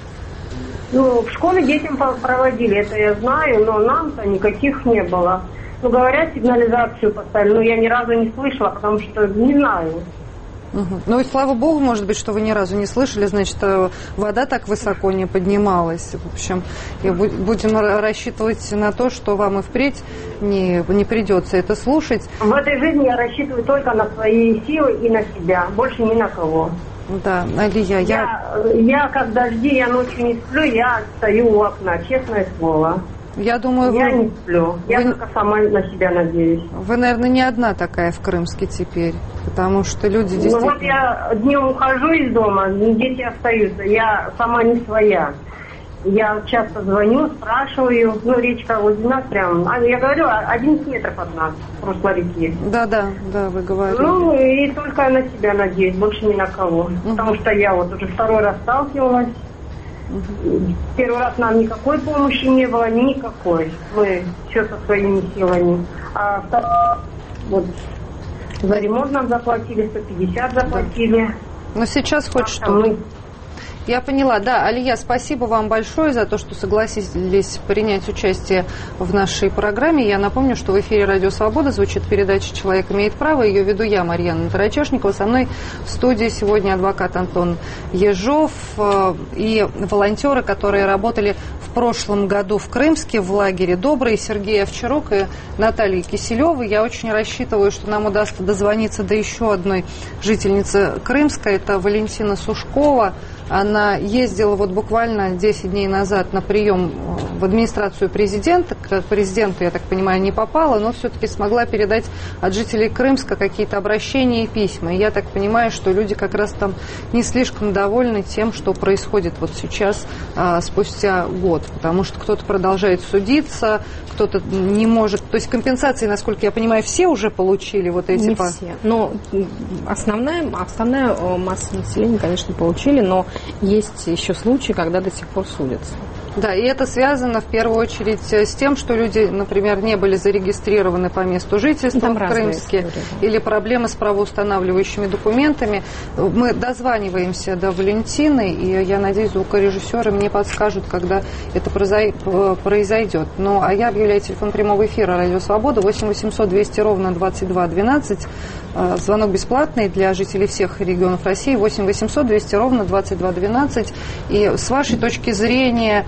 Ну, в школе детям проводили, это я знаю, но нам-то никаких не было. Ну, говорят, сигнализацию поставили, но я ни разу не слышала, потому что не знаю. Угу. Ну и слава богу, может быть, что вы ни разу не слышали, значит, вода так высоко не поднималась. В общем, и будем рассчитывать на то, что вам и впредь не, не придется это слушать. В этой жизни я рассчитываю только на свои силы и на себя, больше ни на кого. Да, Алия, я... Я, я как дожди, я ночью не сплю, я стою у окна, честное слово. Я думаю, я вы... не сплю. Я вы... только сама на себя надеюсь. Вы, наверное, не одна такая в Крымске теперь, потому что люди действительно... Ну вот я днем ухожу из дома, дети остаются. Я сама не своя. Я часто звоню, спрашиваю. Ну, речка возле нас прям... Я говорю, одиннадцать метров от нас, просто реки. Да-да, да, вы говорите. Ну, и только на себя надеюсь, больше ни на кого. Угу. Потому что я вот уже второй раз сталкивалась. Угу. Первый раз нам никакой помощи не было, никакой. Мы все со своими силами. А второй, вот, за ремонт нам заплатили, сто пятьдесят заплатили. Но сейчас хоть что-то. Мы... Я поняла, да. Алия, спасибо вам большое за то, что согласились принять участие в нашей программе. Я напомню, что в эфире «Радио Свобода» звучит передача «Человек имеет право». Ее веду я, Марьяна Тарачешникова. Со мной в студии сегодня адвокат Антон Ежов и волонтеры, которые работали в прошлом году в Крымске в лагере «Добрый», Сергей Овчарук и Наталья Киселева. Я очень рассчитываю, что нам удастся дозвониться до еще одной жительницы Крымска. Это Валентина Сушкова. Она ездила вот буквально десять дней назад на прием в администрацию президента. К президенту, я так понимаю, не попала, но все-таки смогла передать от жителей Крымска какие-то обращения и письма. И я так понимаю, что люди как раз там не слишком довольны тем, что происходит вот сейчас, а, спустя год. Потому что кто-то продолжает судиться, кто-то не может... То есть компенсации, насколько я понимаю, все уже получили вот эти... Не по... все. Но основная, основная масса населения, конечно, получили, но есть еще случаи, когда до сих пор судятся. Да, и это связано в первую очередь с тем, что люди, например, не были зарегистрированы по месту жительства Там в Крымске, истории, да. Или проблемы с правоустанавливающими документами. Мы дозваниваемся до Валентины, и я надеюсь, звукорежиссеры мне подскажут, когда это произойдет. Ну, а я объявляю телефон прямого эфира «Радио Свобода» восемь восемьсот двести ровно двадцать два двенадцать. Звонок бесплатный для жителей всех регионов России. восемь восемьсот двести ровно двадцать два двенадцать. И с вашей точки зрения,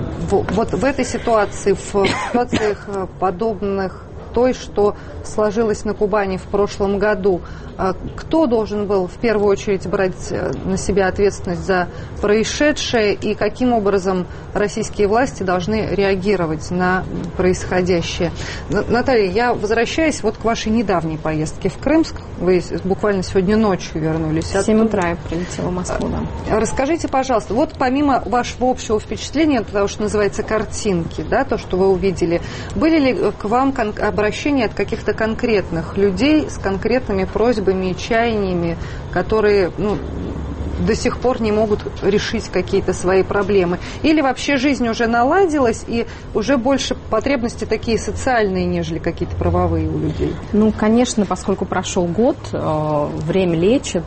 вот в этой ситуации, в ситуациях подобных той, что сложилось на Кубани в прошлом году, кто должен был в первую очередь брать на себя ответственность за происшедшее и каким образом российские власти должны реагировать на происходящее? Наталья, я возвращаюсь вот к вашей недавней поездке в Крымск. Вы буквально сегодня ночью вернулись. В семь утра я прилетела в Москву, да. Расскажите, пожалуйста, вот помимо вашего общего впечатления, того, что называется картинки, да, то, что вы увидели, были ли к вам обращения от каких-то конкретных людей с конкретными просьбами и чаяниями, которые, ну, до сих пор не могут решить какие-то свои проблемы? Или вообще жизнь уже наладилась и уже больше потребности такие социальные, нежели какие-то правовые у людей? Ну, конечно, поскольку прошел год, время лечит,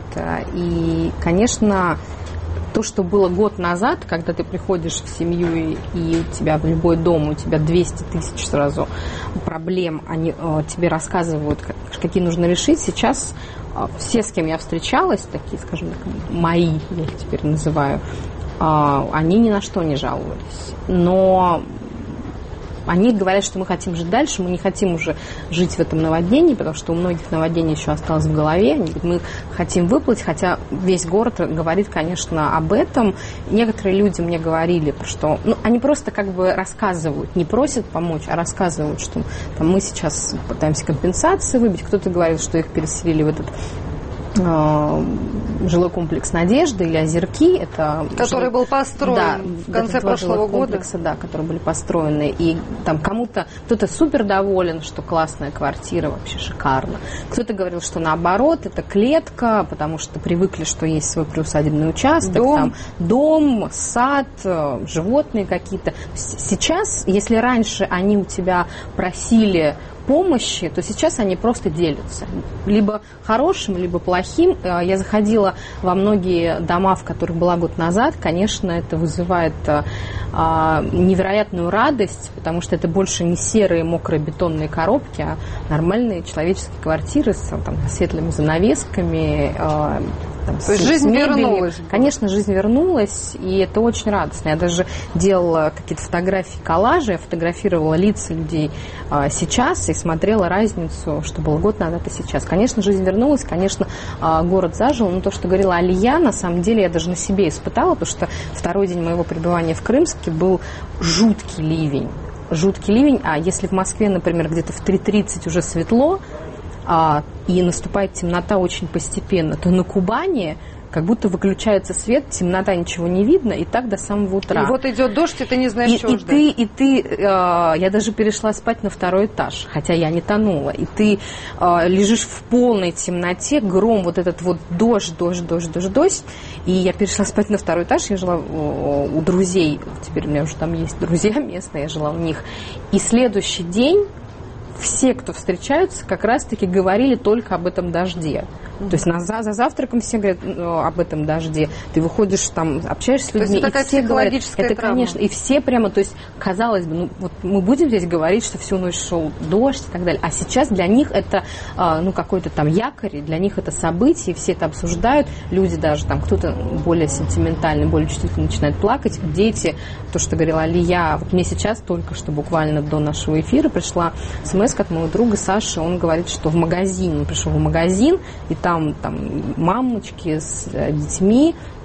и, конечно, то, что было год назад, когда ты приходишь в семью, и, и у тебя в любой дом, у тебя двести тысяч сразу проблем, они э, тебе рассказывают, как, какие нужно решить. Сейчас э, все, с кем я встречалась, такие, скажем так, мои, я их теперь называю, э, они ни на что не жаловались. Но они говорят, что мы хотим жить дальше, мы не хотим уже жить в этом наводнении, потому что у многих наводнений еще осталось в голове. Они говорят, мы хотим выплыть, хотя весь город говорит, конечно, об этом. Некоторые люди мне говорили, что, ну, они просто как бы рассказывают, не просят помочь, а рассказывают, что там, мы сейчас пытаемся компенсации выбить. Кто-то говорит, что их переселили в этот жилой комплекс «Надежда» или «Озерки». Это который жил... был построен, да, в конце прошлого года. Да, которые были построены. И там кому-то, кто-то супер доволен, что классная квартира, вообще шикарно. Кто-то говорил, что наоборот, это клетка, потому что привыкли, что есть свой приусадебный участок, дом, там, дом, сад, животные какие-то. Сейчас, если раньше они у тебя просили помощи, то сейчас они просто делятся. Либо хорошим, либо плохим. Я заходила во многие дома, в которых была год назад. Конечно, это вызывает невероятную радость, потому что это больше не серые мокрые бетонные коробки, а нормальные человеческие квартиры с там, светлыми занавесками. Там, То есть жизнь вернулась. Конечно, жизнь вернулась, и это очень радостно. Я даже делала какие-то фотографии, коллажи, я фотографировала лица людей а, сейчас и смотрела разницу, что было год назад и сейчас. Конечно, жизнь вернулась, конечно, а, город зажил, но то, что говорила Алия, на самом деле я даже на себе испытала, потому что второй день моего пребывания в Крымске был жуткий ливень. Жуткий ливень, а если в Москве, например, где-то в три тридцать уже светло, А, и наступает темнота очень постепенно, то на Кубани как будто выключается свет, темнота, ничего не видно, и так до самого утра. И вот идет дождь, и ты не знаешь, и, чего и ждать. Ты, и ты, э, я даже перешла спать на второй этаж, хотя я не тонула. И ты э, лежишь в полной темноте, гром, вот этот вот дождь, дождь, дождь, дождь, дождь. И я перешла спать на второй этаж, я жила у, у друзей, теперь у меня уже там есть друзья местные, я жила у них. И следующий день все, кто встречаются, как раз-таки говорили только об этом дожде. Mm-hmm. То есть на, за, за завтраком все говорят ну, об этом дожде. Ты выходишь там, общаешься с людьми, то есть это и все говорят, это, травма. Конечно, и все прямо, то есть, казалось бы, ну, вот мы будем здесь говорить, что всю ночь шел дождь и так далее. А сейчас для них это, ну, какой-то там якорь, для них это событие, все это обсуждают. Люди даже там, кто-то более сентиментальный, более чувствительный начинает плакать. Дети, то, что говорила Алия, вот мне сейчас только что буквально до нашего эфира пришла смс от моего друга Саши, он говорит, что в магазин, он пришел в магазин, и там, там мамочки с детьми,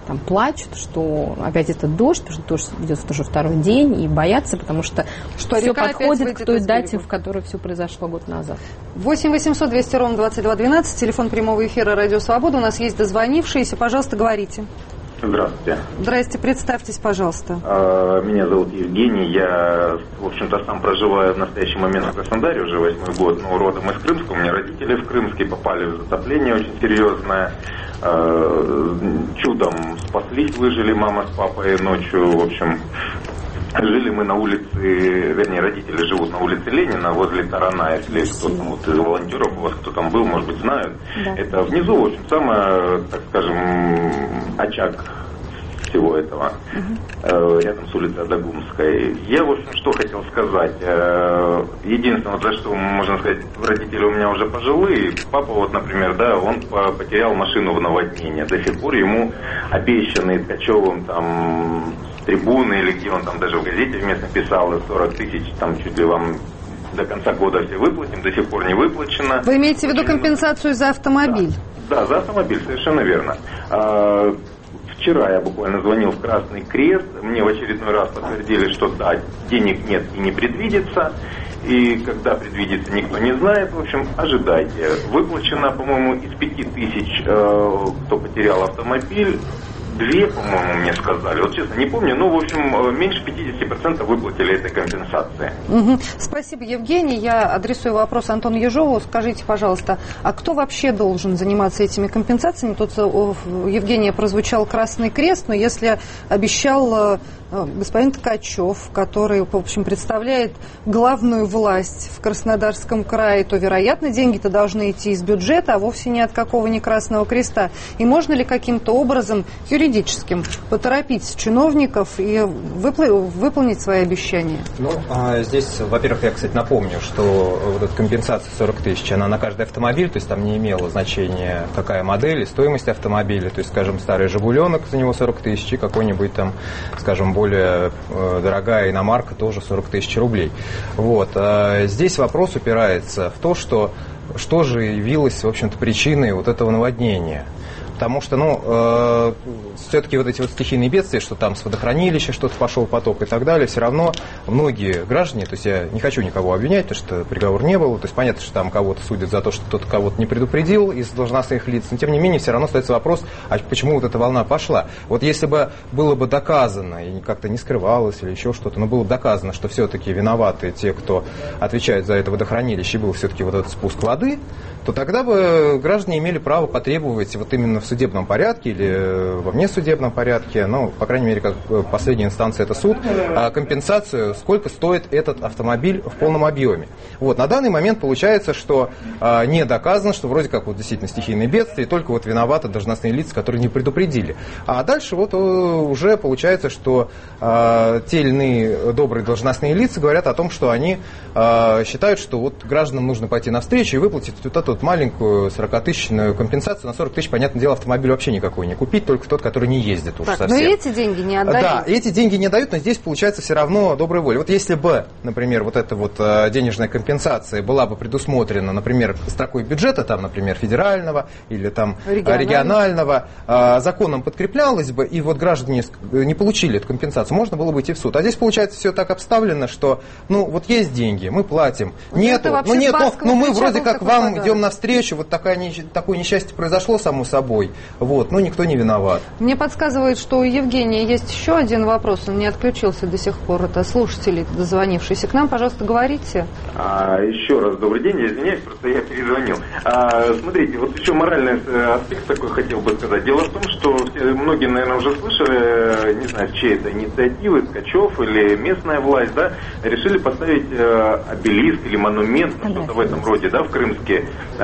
там плачут, что опять это дождь, потому что дождь идет уже второй день, и боятся, потому что, что все подходит к той дате, в которой все произошло год назад. восемь восемьсот двести ровно двадцать два двенадцать, телефон прямого эфира «Радио Свобода». У нас есть дозвонившиеся. Пожалуйста, говорите. Здравствуйте. Здрасте, представьтесь, пожалуйста. Меня зовут Евгений. Я, в общем-то, сам проживаю в настоящий момент в Краснодаре уже восьмой год, но родом из Крымска. У меня родители в Крымске попали в затопление очень серьезное. Чудом спаслись, выжили мама с папой ночью. В общем, жили мы на улице, вернее, родители живут на улице Ленина, возле Тарана, если кто-то вот, из волонтеров у вас кто там был, может быть, знают. Да. Это внизу, в общем, самое, так скажем, очаг всего этого, угу. рядом с улицей Адагумской. Я, в общем, что хотел сказать. Единственное, за что, можно сказать, родители у меня уже пожилые. Папа, вот, например, да, он потерял машину в наводнении. До сих пор ему обещанный Ткачевым там трибуны, или где он там даже в газете вместо писал, сорок тысяч, там чуть ли вам до конца года все выплатим, до сих пор не выплачено. Вы имеете в виду компенсацию за автомобиль? Да, да, за автомобиль, совершенно верно. А, вчера я буквально звонил в Красный Крест, мне в очередной раз подтвердили, что да, денег нет и не предвидится. И когда предвидится, никто не знает. В общем, ожидайте. Выплачено, по-моему, из пяти тысяч, э, кто потерял автомобиль, две, по-моему, мне сказали. Вот честно, не помню, но, в общем, меньше пятьдесят процентов выплатили этой компенсации. Угу. Спасибо, Евгений. Я адресую вопрос Антону Ежову. Скажите, пожалуйста, а кто вообще должен заниматься этими компенсациями? Тут у Евгения прозвучал Красный Крест, но если обещал господин Ткачев, который, в общем, представляет главную власть в Краснодарском крае, то, вероятно, деньги-то должны идти из бюджета, а вовсе не от какого ни Красного Креста. И можно ли каким-то образом юридическим поторопить чиновников и выпл- выполнить свои обещания? Ну, а здесь, во-первых, я, кстати, напомню, что вот эта компенсация сорок тысяч, она на каждый автомобиль, то есть там не имело значения, какая модель и стоимость автомобиля. То есть, скажем, старый «Жигуленок», за него сорок тысяч, и какой-нибудь там, скажем, более э, дорогая иномарка, тоже сорок тысяч рублей. Вот. А здесь вопрос упирается в то, что, что же явилось, в общем-то, причиной вот этого наводнения. Потому что, ну, э, все-таки вот эти вот стихийные бедствия, что там с водохранилища что-то пошел поток и так далее, все равно многие граждане, то есть я не хочу никого обвинять, потому что приговора не было, то есть понятно, что там кого-то судят за то, что кто-то кого-то не предупредил из должностных лиц, но тем не менее все равно остается вопрос, а почему вот эта волна пошла. Вот если бы было бы доказано, и как-то не скрывалось или еще что-то, но было бы доказано, что все-таки виноваты те, кто отвечает за это водохранилище, и был все-таки вот этот спуск воды, то тогда бы граждане имели право потребовать вот именно в судебном порядке или во внесудебном порядке, ну, по крайней мере, как последняя инстанция это суд, компенсацию, сколько стоит этот автомобиль в полном объеме. Вот, на данный момент получается, что а, не доказано, что вроде как вот действительно стихийные бедствия, только вот виноваты должностные лица, которые не предупредили. А дальше вот уже получается, что а, те или иные добрые должностные лица говорят о том, что они а, считают, что вот гражданам нужно пойти навстречу и выплатить вот эту вот маленькую сорокатысячную компенсацию. На сорок тысяч, понятное дело, автомобиль вообще никакой не купить, только тот, который не ездит уже так, совсем. Но и эти деньги не отдают. Да, эти деньги не дают, но здесь получается все равно добрая воля. Вот если бы, например, вот эта вот денежная компенсация была бы предусмотрена, например, строкой бюджета, там, например, федерального или там регионального, регионального законом подкреплялась бы, и вот граждане не получили эту компенсацию, можно было бы идти в суд. А здесь получается все так обставлено, что, ну, вот есть деньги, мы платим. Вот нету, ну нет, ну, ну мы вроде как вам подарок. Идем навстречу, вот такая, такое несчастье произошло само собой, вот, но никто не виноват. Мне подсказывает, что у Евгения есть еще один вопрос, он не отключился до сих пор, это слушатели, дозвонившиеся к нам, пожалуйста, говорите. А, еще раз добрый день, я извиняюсь, просто я перезвонил. А, смотрите, вот еще моральный аспект такой хотел бы сказать. Дело в том, что все, многие, наверное, уже слышали, не знаю, чьей это инициативы, Ткачев или местная власть, да, решили поставить э, обелиск или монумент, ну, что-то в этом роде, да, в Крымске,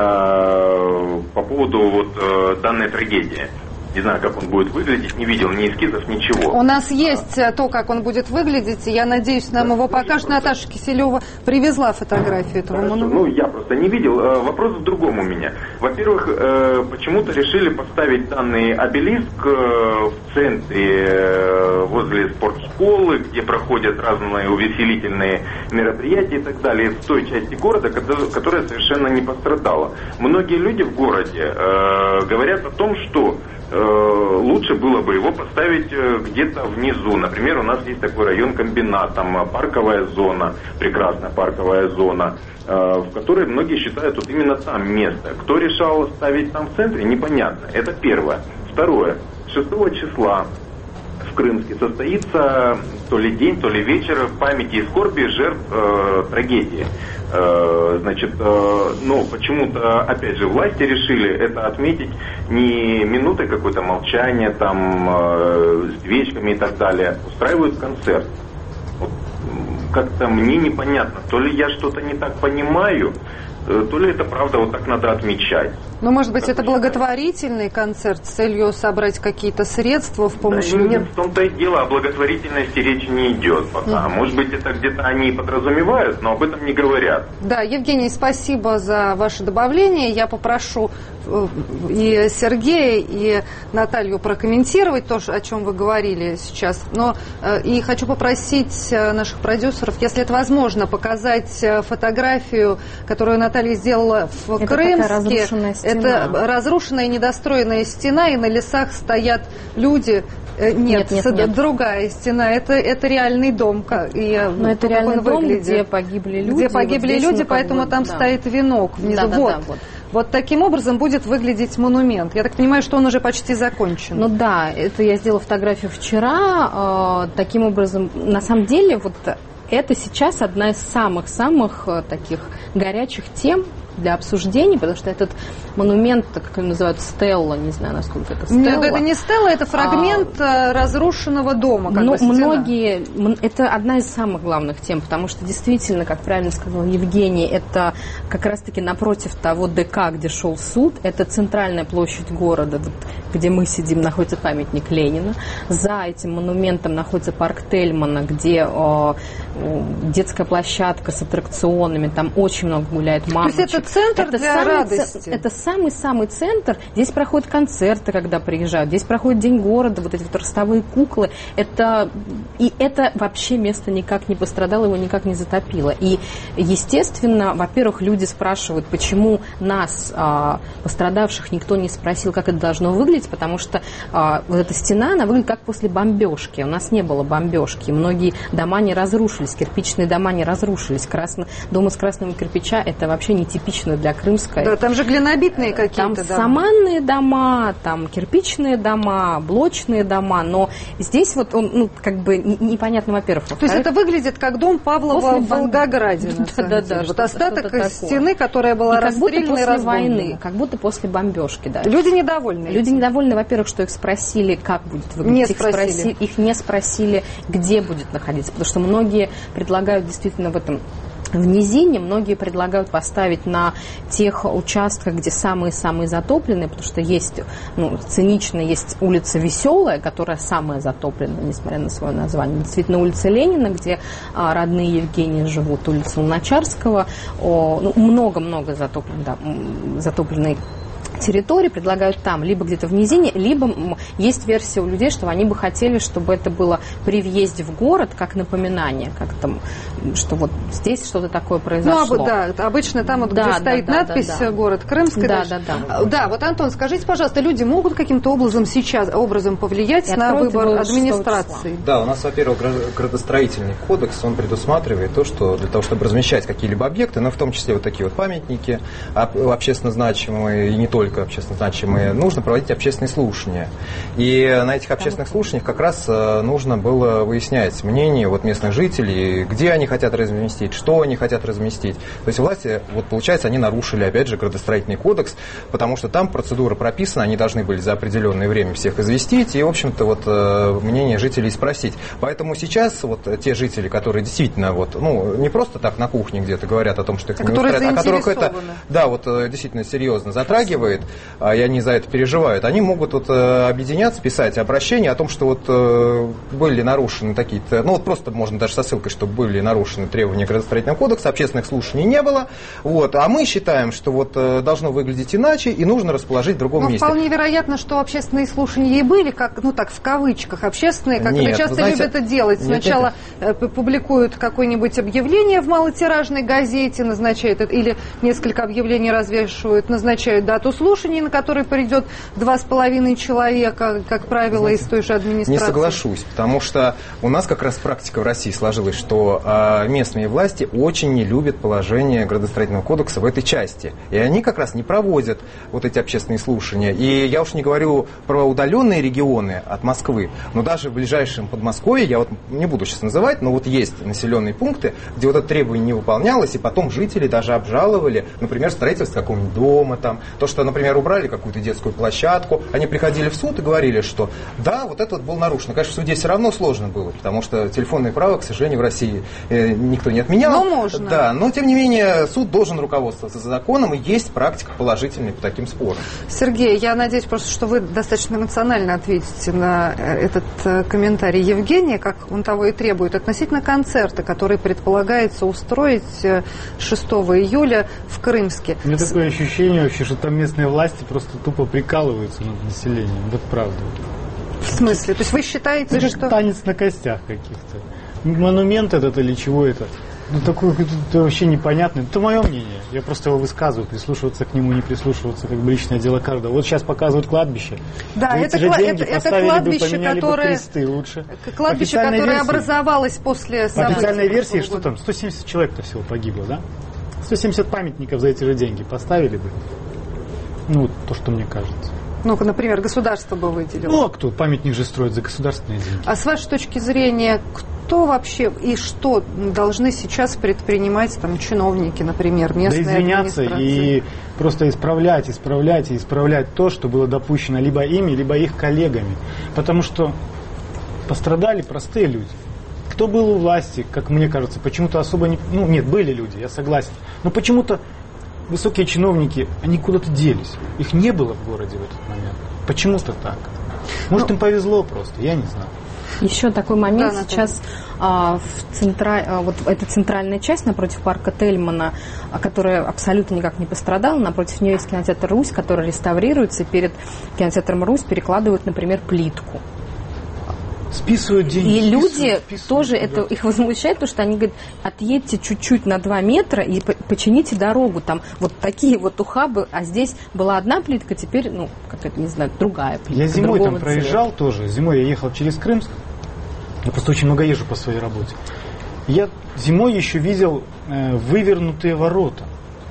э, по поводу вот э, данной трагедии. Не знаю, как он будет выглядеть, не видел ни эскизов, ничего. У нас есть а, то, как он будет выглядеть, и я надеюсь, нам его покажет. Наташа Киселева привезла фотографию этого монумента. Ну, я просто не видел. Вопрос в другом у меня. Во-первых, почему-то решили поставить данный обелиск в центре, возле спортшколы, где проходят разные увеселительные мероприятия и так далее, в той части города, которая совершенно не пострадала. Многие люди в городе говорят о том, что лучше лучше было бы его поставить где-то внизу. Например, у нас есть такой район комбинат, там парковая зона, прекрасная парковая зона, в которой многие считают вот именно там место. Кто решал ставить там в центре, непонятно. Это первое. Второе. шестого числа в Крымске состоится то ли день, то ли вечер памяти и скорби жертв э, трагедии. Э, значит, э, но почему-то, опять же, власти решили это отметить не минутой какое-то молчания, там, э, с свечками и так далее. Устраивают концерт. Вот, как-то мне непонятно, то ли я что-то не так понимаю, э, то ли это правда вот так надо отмечать. Ну, может быть, это благотворительный концерт с целью собрать какие-то средства в помощь да, людям? Нет, в том-то и дело, о благотворительности речи не идет пока. Mm. Может быть, это где-то они подразумевают, но об этом не говорят. Да, Евгений, спасибо за ваше добавление. Я попрошу и Сергея, и Наталью прокомментировать то, о чем вы говорили сейчас. Но и хочу попросить наших продюсеров, если это возможно, показать фотографию, которую Наталья сделала в это Крымске. Это разрушенная недостроенная стена, и на лесах стоят люди. Нет, нет, нет, нет. другая стена. Это, это реальный дом. И, Но это реальный дом, выглядит. где погибли люди. Где погибли вот люди, поэтому бы, там да. стоит венок внизу. Да, да, вот. Да, вот. Вот таким образом будет выглядеть монумент. Я так понимаю, что он уже почти закончен. Ну да, это я сделала фотографию вчера. Э, таким образом, на самом деле, вот это сейчас одна из самых-самых э, таких горячих тем для обсуждений, потому что этот монумент, как его называют, стелла, не знаю, насколько это стелла. Нет, это не стелла, это фрагмент а, разрушенного дома, как ну, бы стена. Многие, это одна из самых главных тем, потому что действительно, как правильно сказал Евгений, это как раз-таки напротив того ДК, где шел суд, это центральная площадь города, где мы сидим, находится памятник Ленина. За этим монументом находится парк Тельмана, где о, детская площадка с аттракционами, там очень много гуляет мамочек. То есть это центр это для самый, радости. Это самый-самый центр. Здесь проходят концерты, когда приезжают. Здесь проходит День города, вот эти вот ростовые куклы. Это, и это вообще место никак не пострадало, его никак не затопило. И, естественно, во-первых, люди спрашивают, почему нас, а, пострадавших, никто не спросил, как это должно выглядеть, потому что а, вот эта стена, она выглядит как после бомбежки. У нас не было бомбежки. Многие дома не разрушились, кирпичные дома не разрушились. Красно, дом из красного кирпича – это вообще не типично для крымской. Да, там же глинобитные какие-то там дома. саманные дома, там кирпичные дома, блочные дома, но здесь вот он, ну, как бы непонятно, во-первых. То есть это выглядит как дом Павлова в Волгограде, на самом да, деле. Да, вот остаток стены, которая была расстреляна и разбомблена. Войны, как будто после бомбежки, да. Люди недовольны. Люди этим. недовольны, во-первых, что их спросили, как будет выглядеть. Не их спросили. спросили. Их не спросили, где будет находиться, потому что многие предлагают действительно в этом в низине, многие предлагают поставить на тех участках, где самые-самые затопленные, потому что есть, ну, цинично, есть улица Веселая, которая самая затопленная, несмотря на свое название. Действительно, улица Ленина, где а, родные Евгении живут, улица Луначарского, о, ну, много-много затоплен, да, затопленной территории, предлагают там, либо где-то в низине, либо есть версия у людей, что они бы хотели, чтобы это было при въезде в город, как напоминание, как там, что вот здесь что-то такое произошло. Ну, да, обычно там, вот, да, где да, стоит да, надпись да, да. «Город Крымский». Да, да, да. Да, вот, Антон, скажите, пожалуйста, люди могут каким-то образом сейчас образом повлиять И на выбор администрации? Да, у нас, во-первых, градостроительный кодекс, он предусматривает то, что для того, чтобы размещать какие-либо объекты, но в том числе вот такие вот памятники, общественно значимые и не только общественно значимые, нужно проводить общественные слушания. И на этих общественных слушаниях как раз нужно было выяснять мнение вот местных жителей, где они хотят разместить, что они хотят разместить. То есть власти, вот получается, они нарушили, опять же, градостроительный кодекс, потому что там процедура прописана, они должны были за определенное время всех известить и, в общем-то, вот мнение жителей спросить. Поэтому сейчас вот те жители, которые действительно вот, ну, не просто так на кухне где-то говорят о том, что их а не устраивает, а которых это, да, вот действительно серьезно затрагивает, и они за это переживают, они могут вот объединяться, писать обращения о том, что вот были нарушены такие-то, ну вот просто можно даже со ссылкой, что были нарушены требования градостроительного кодекса, общественных слушаний не было, вот, а мы считаем, что вот должно выглядеть иначе и нужно расположить в другом Но месте. Вполне вероятно, что общественные слушания и были, как, ну так, в кавычках, общественные, как нет, это часто знаете, любят это делать. Сначала нет, нет. публикуют какое-нибудь объявление в малотиражной газете, назначают, или несколько объявлений развешивают, назначают дату слушания, слушаний, на которые придет два с половиной человека, как правило, знаете, из той же администрации? Не соглашусь, потому что у нас как раз практика в России сложилась, что э, местные власти очень не любят положение градостроительного кодекса в этой части. И они как раз не проводят вот эти общественные слушания. И я уж не говорю про удаленные регионы от Москвы, но даже в ближайшем Подмосковье, я вот не буду сейчас называть, но вот есть населенные пункты, где вот это требование не выполнялось, и потом жители даже обжаловали, например, строительство какого-нибудь дома, там, то, что, например, убрали какую-то детскую площадку, они приходили в суд и говорили, что да, вот это вот было нарушено. Конечно, в суде все равно сложно было, потому что телефонное право, к сожалению, в России э, никто не отменял. Но можно. Да, но, тем не менее, суд должен руководствоваться законом, и есть практика положительная по таким спорам. Сергей, я надеюсь просто, что вы достаточно эмоционально ответите на этот комментарий Евгения, как он того и требует, относительно концерта, который предполагается устроить шестого июля в Крымске. У меня такое ощущение вообще, что там местные власти просто тупо прикалываются над населением. Вот правда. В смысле? То есть вы считаете, это что... Это танец на костях каких-то. Монумент этот или чего это? Ну, такое это вообще непонятно. Это мое мнение. Я просто его высказываю. Прислушиваться к нему, не прислушиваться, как бы личное дело каждого. Вот сейчас показывают кладбище. Да, это, же кла- деньги это, это кладбище, бы, которое... кресты лучше. Кладбище, которое версии, образовалось после событий. По официальной версии, что там, сто семьдесят человек-то всего погибло, да? сто семьдесят памятников за эти же деньги поставили бы. Ну, то, что мне кажется. Ну, например, государство бы выделило. Ну, а кто? Памятник же строит за государственные деньги. А с вашей точки зрения, кто вообще и что должны сейчас предпринимать там чиновники, например, местные да извиняться администрации? И просто исправлять, исправлять и исправлять то, что было допущено либо ими, либо их коллегами. Потому что пострадали простые люди. Кто был у власти, как мне кажется, почему-то особо не... Ну, нет, были люди, я согласен. Но почему-то высокие чиновники, они куда-то делись. Их не было в городе в этот момент. Почему-то так. Может, ну, им повезло просто, я не знаю. Еще такой момент. Да, сейчас а, в центра... а, вот эта центральная часть напротив парка Тельмана, а, которая абсолютно никак не пострадала, напротив нее есть кинотеатр «Русь», который реставрируется, и перед кинотеатром «Русь» перекладывают, например, плитку. Списывают деньги. И списывают, люди списывают, тоже, да. это их возмущает, потому что они говорят, отъедьте чуть-чуть на два метра и почините дорогу. Там вот такие вот ухабы, а здесь была одна плитка, теперь, ну, как это, не знаю, другая плитка. Я зимой там цвета. проезжал тоже. Зимой я ехал через Крымск. Я просто очень много езжу по своей работе. Я зимой еще видел э, вывернутые ворота.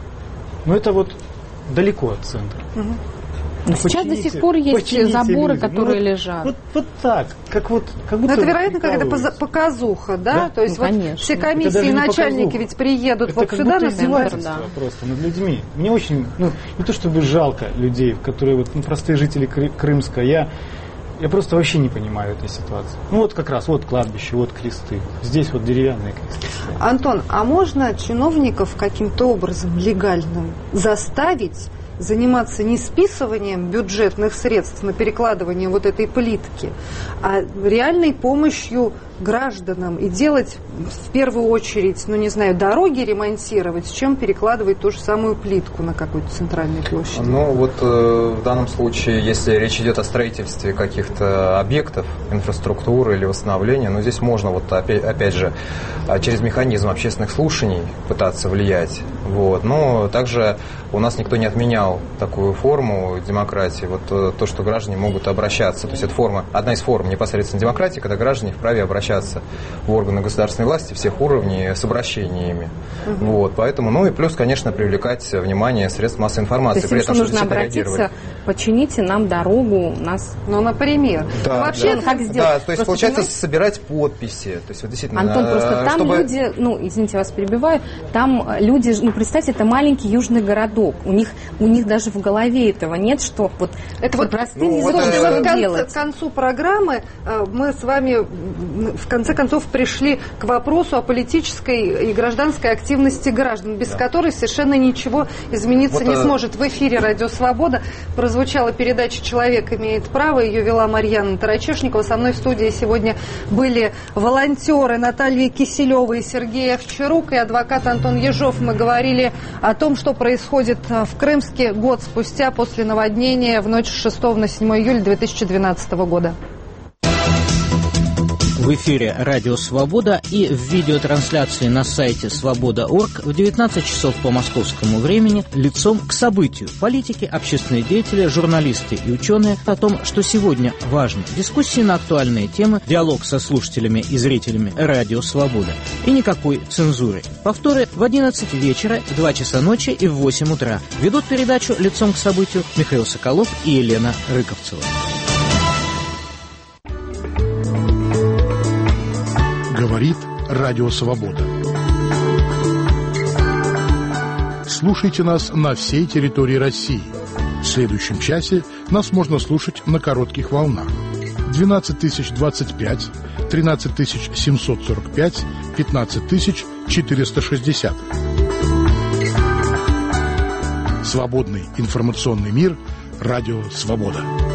Но это вот далеко от центра. Угу. Но сейчас до сих пор есть заборы, люди. которые ну, вот, лежат. Вот, вот так, как вот, как будто. Но это, вероятно, какая-то показуха, да? да? То есть ну, вот все комиссии и начальники показуха. Ведь приедут это вот сюда на центр. Да. Просто над людьми. Мне очень, ну, не то чтобы жалко людей, которые вот, ну, простые жители Крымска. Я, я просто вообще не понимаю этой ситуации. Ну вот как раз, вот кладбище, вот кресты. Здесь вот деревянные кресты. Антон, а можно чиновников каким-то образом легальным заставить заниматься не списыванием бюджетных средств на перекладывание вот этой плитки, а реальной помощью гражданам и делать в первую очередь, ну не знаю, дороги ремонтировать, чем перекладывать ту же самую плитку на какую-то центральную площадь? Ну вот э, в данном случае, если речь идет о строительстве каких-то объектов, инфраструктуры или восстановления, ну здесь можно вот опять, опять же через механизм общественных слушаний пытаться влиять. Вот. Но также у нас никто не отменял такую форму демократии, вот то, что граждане могут обращаться. То есть это форма, одна из форм непосредственно демократии, когда граждане вправе обращаться в органы государственной власти всех уровней с обращениями. Угу. Вот, поэтому, ну и плюс, конечно, привлекать внимание средств массовой информации. То есть, если нужно обратиться, почините нам дорогу, у нас... Ну, например. Да, ну, вообще, да, как да, сделать? то есть, просто получается, понимаете? Собирать подписи. То есть, вот, действительно, Антон, просто там чтобы... люди, ну, извините, вас перебиваю, там люди, ну, представьте, это маленький южный городок. У них, у них даже в голове этого нет, что вот это вот простым ну, языком вот, что вот делать. К концу программы мы с вами в конце концов пришли к вопросу о политической и гражданской активности граждан, без да. которой совершенно ничего измениться вот, не а... сможет. В эфире «Радио Свобода» прозвучала передача «Человек имеет право». Ее вела Марьяна Тарачешникова. Со мной в студии сегодня были волонтеры Наталья Киселева и Сергей Овчарук и адвокат Антон Ежов. Мы говорили о том, что происходит в Крымске год спустя после наводнения в ночь с шестого на седьмое июля две тысячи двенадцатого года. В эфире «Радио Свобода» и в видеотрансляции на сайте свобода точка орг в девятнадцать часов по московскому времени «Лицом к событию». Политики, общественные деятели, журналисты и ученые о том, что сегодня важно. Дискуссии на актуальные темы, диалог со слушателями и зрителями «Радио Свобода». И никакой цензуры. Повторы в одиннадцать вечера, в два часа ночи и в восемь утра. Ведут передачу «Лицом к событию» Михаил Соколов и Елена Рыковцева. Говорит Радио Свобода. Слушайте нас на всей территории России. В следующем часе нас можно слушать на коротких волнах. двенадцать тысяч двадцать пять, тринадцать тысяч семьсот сорок пять, пятнадцать тысяч четыреста шестьдесят. Свободный информационный мир. Радио Свобода.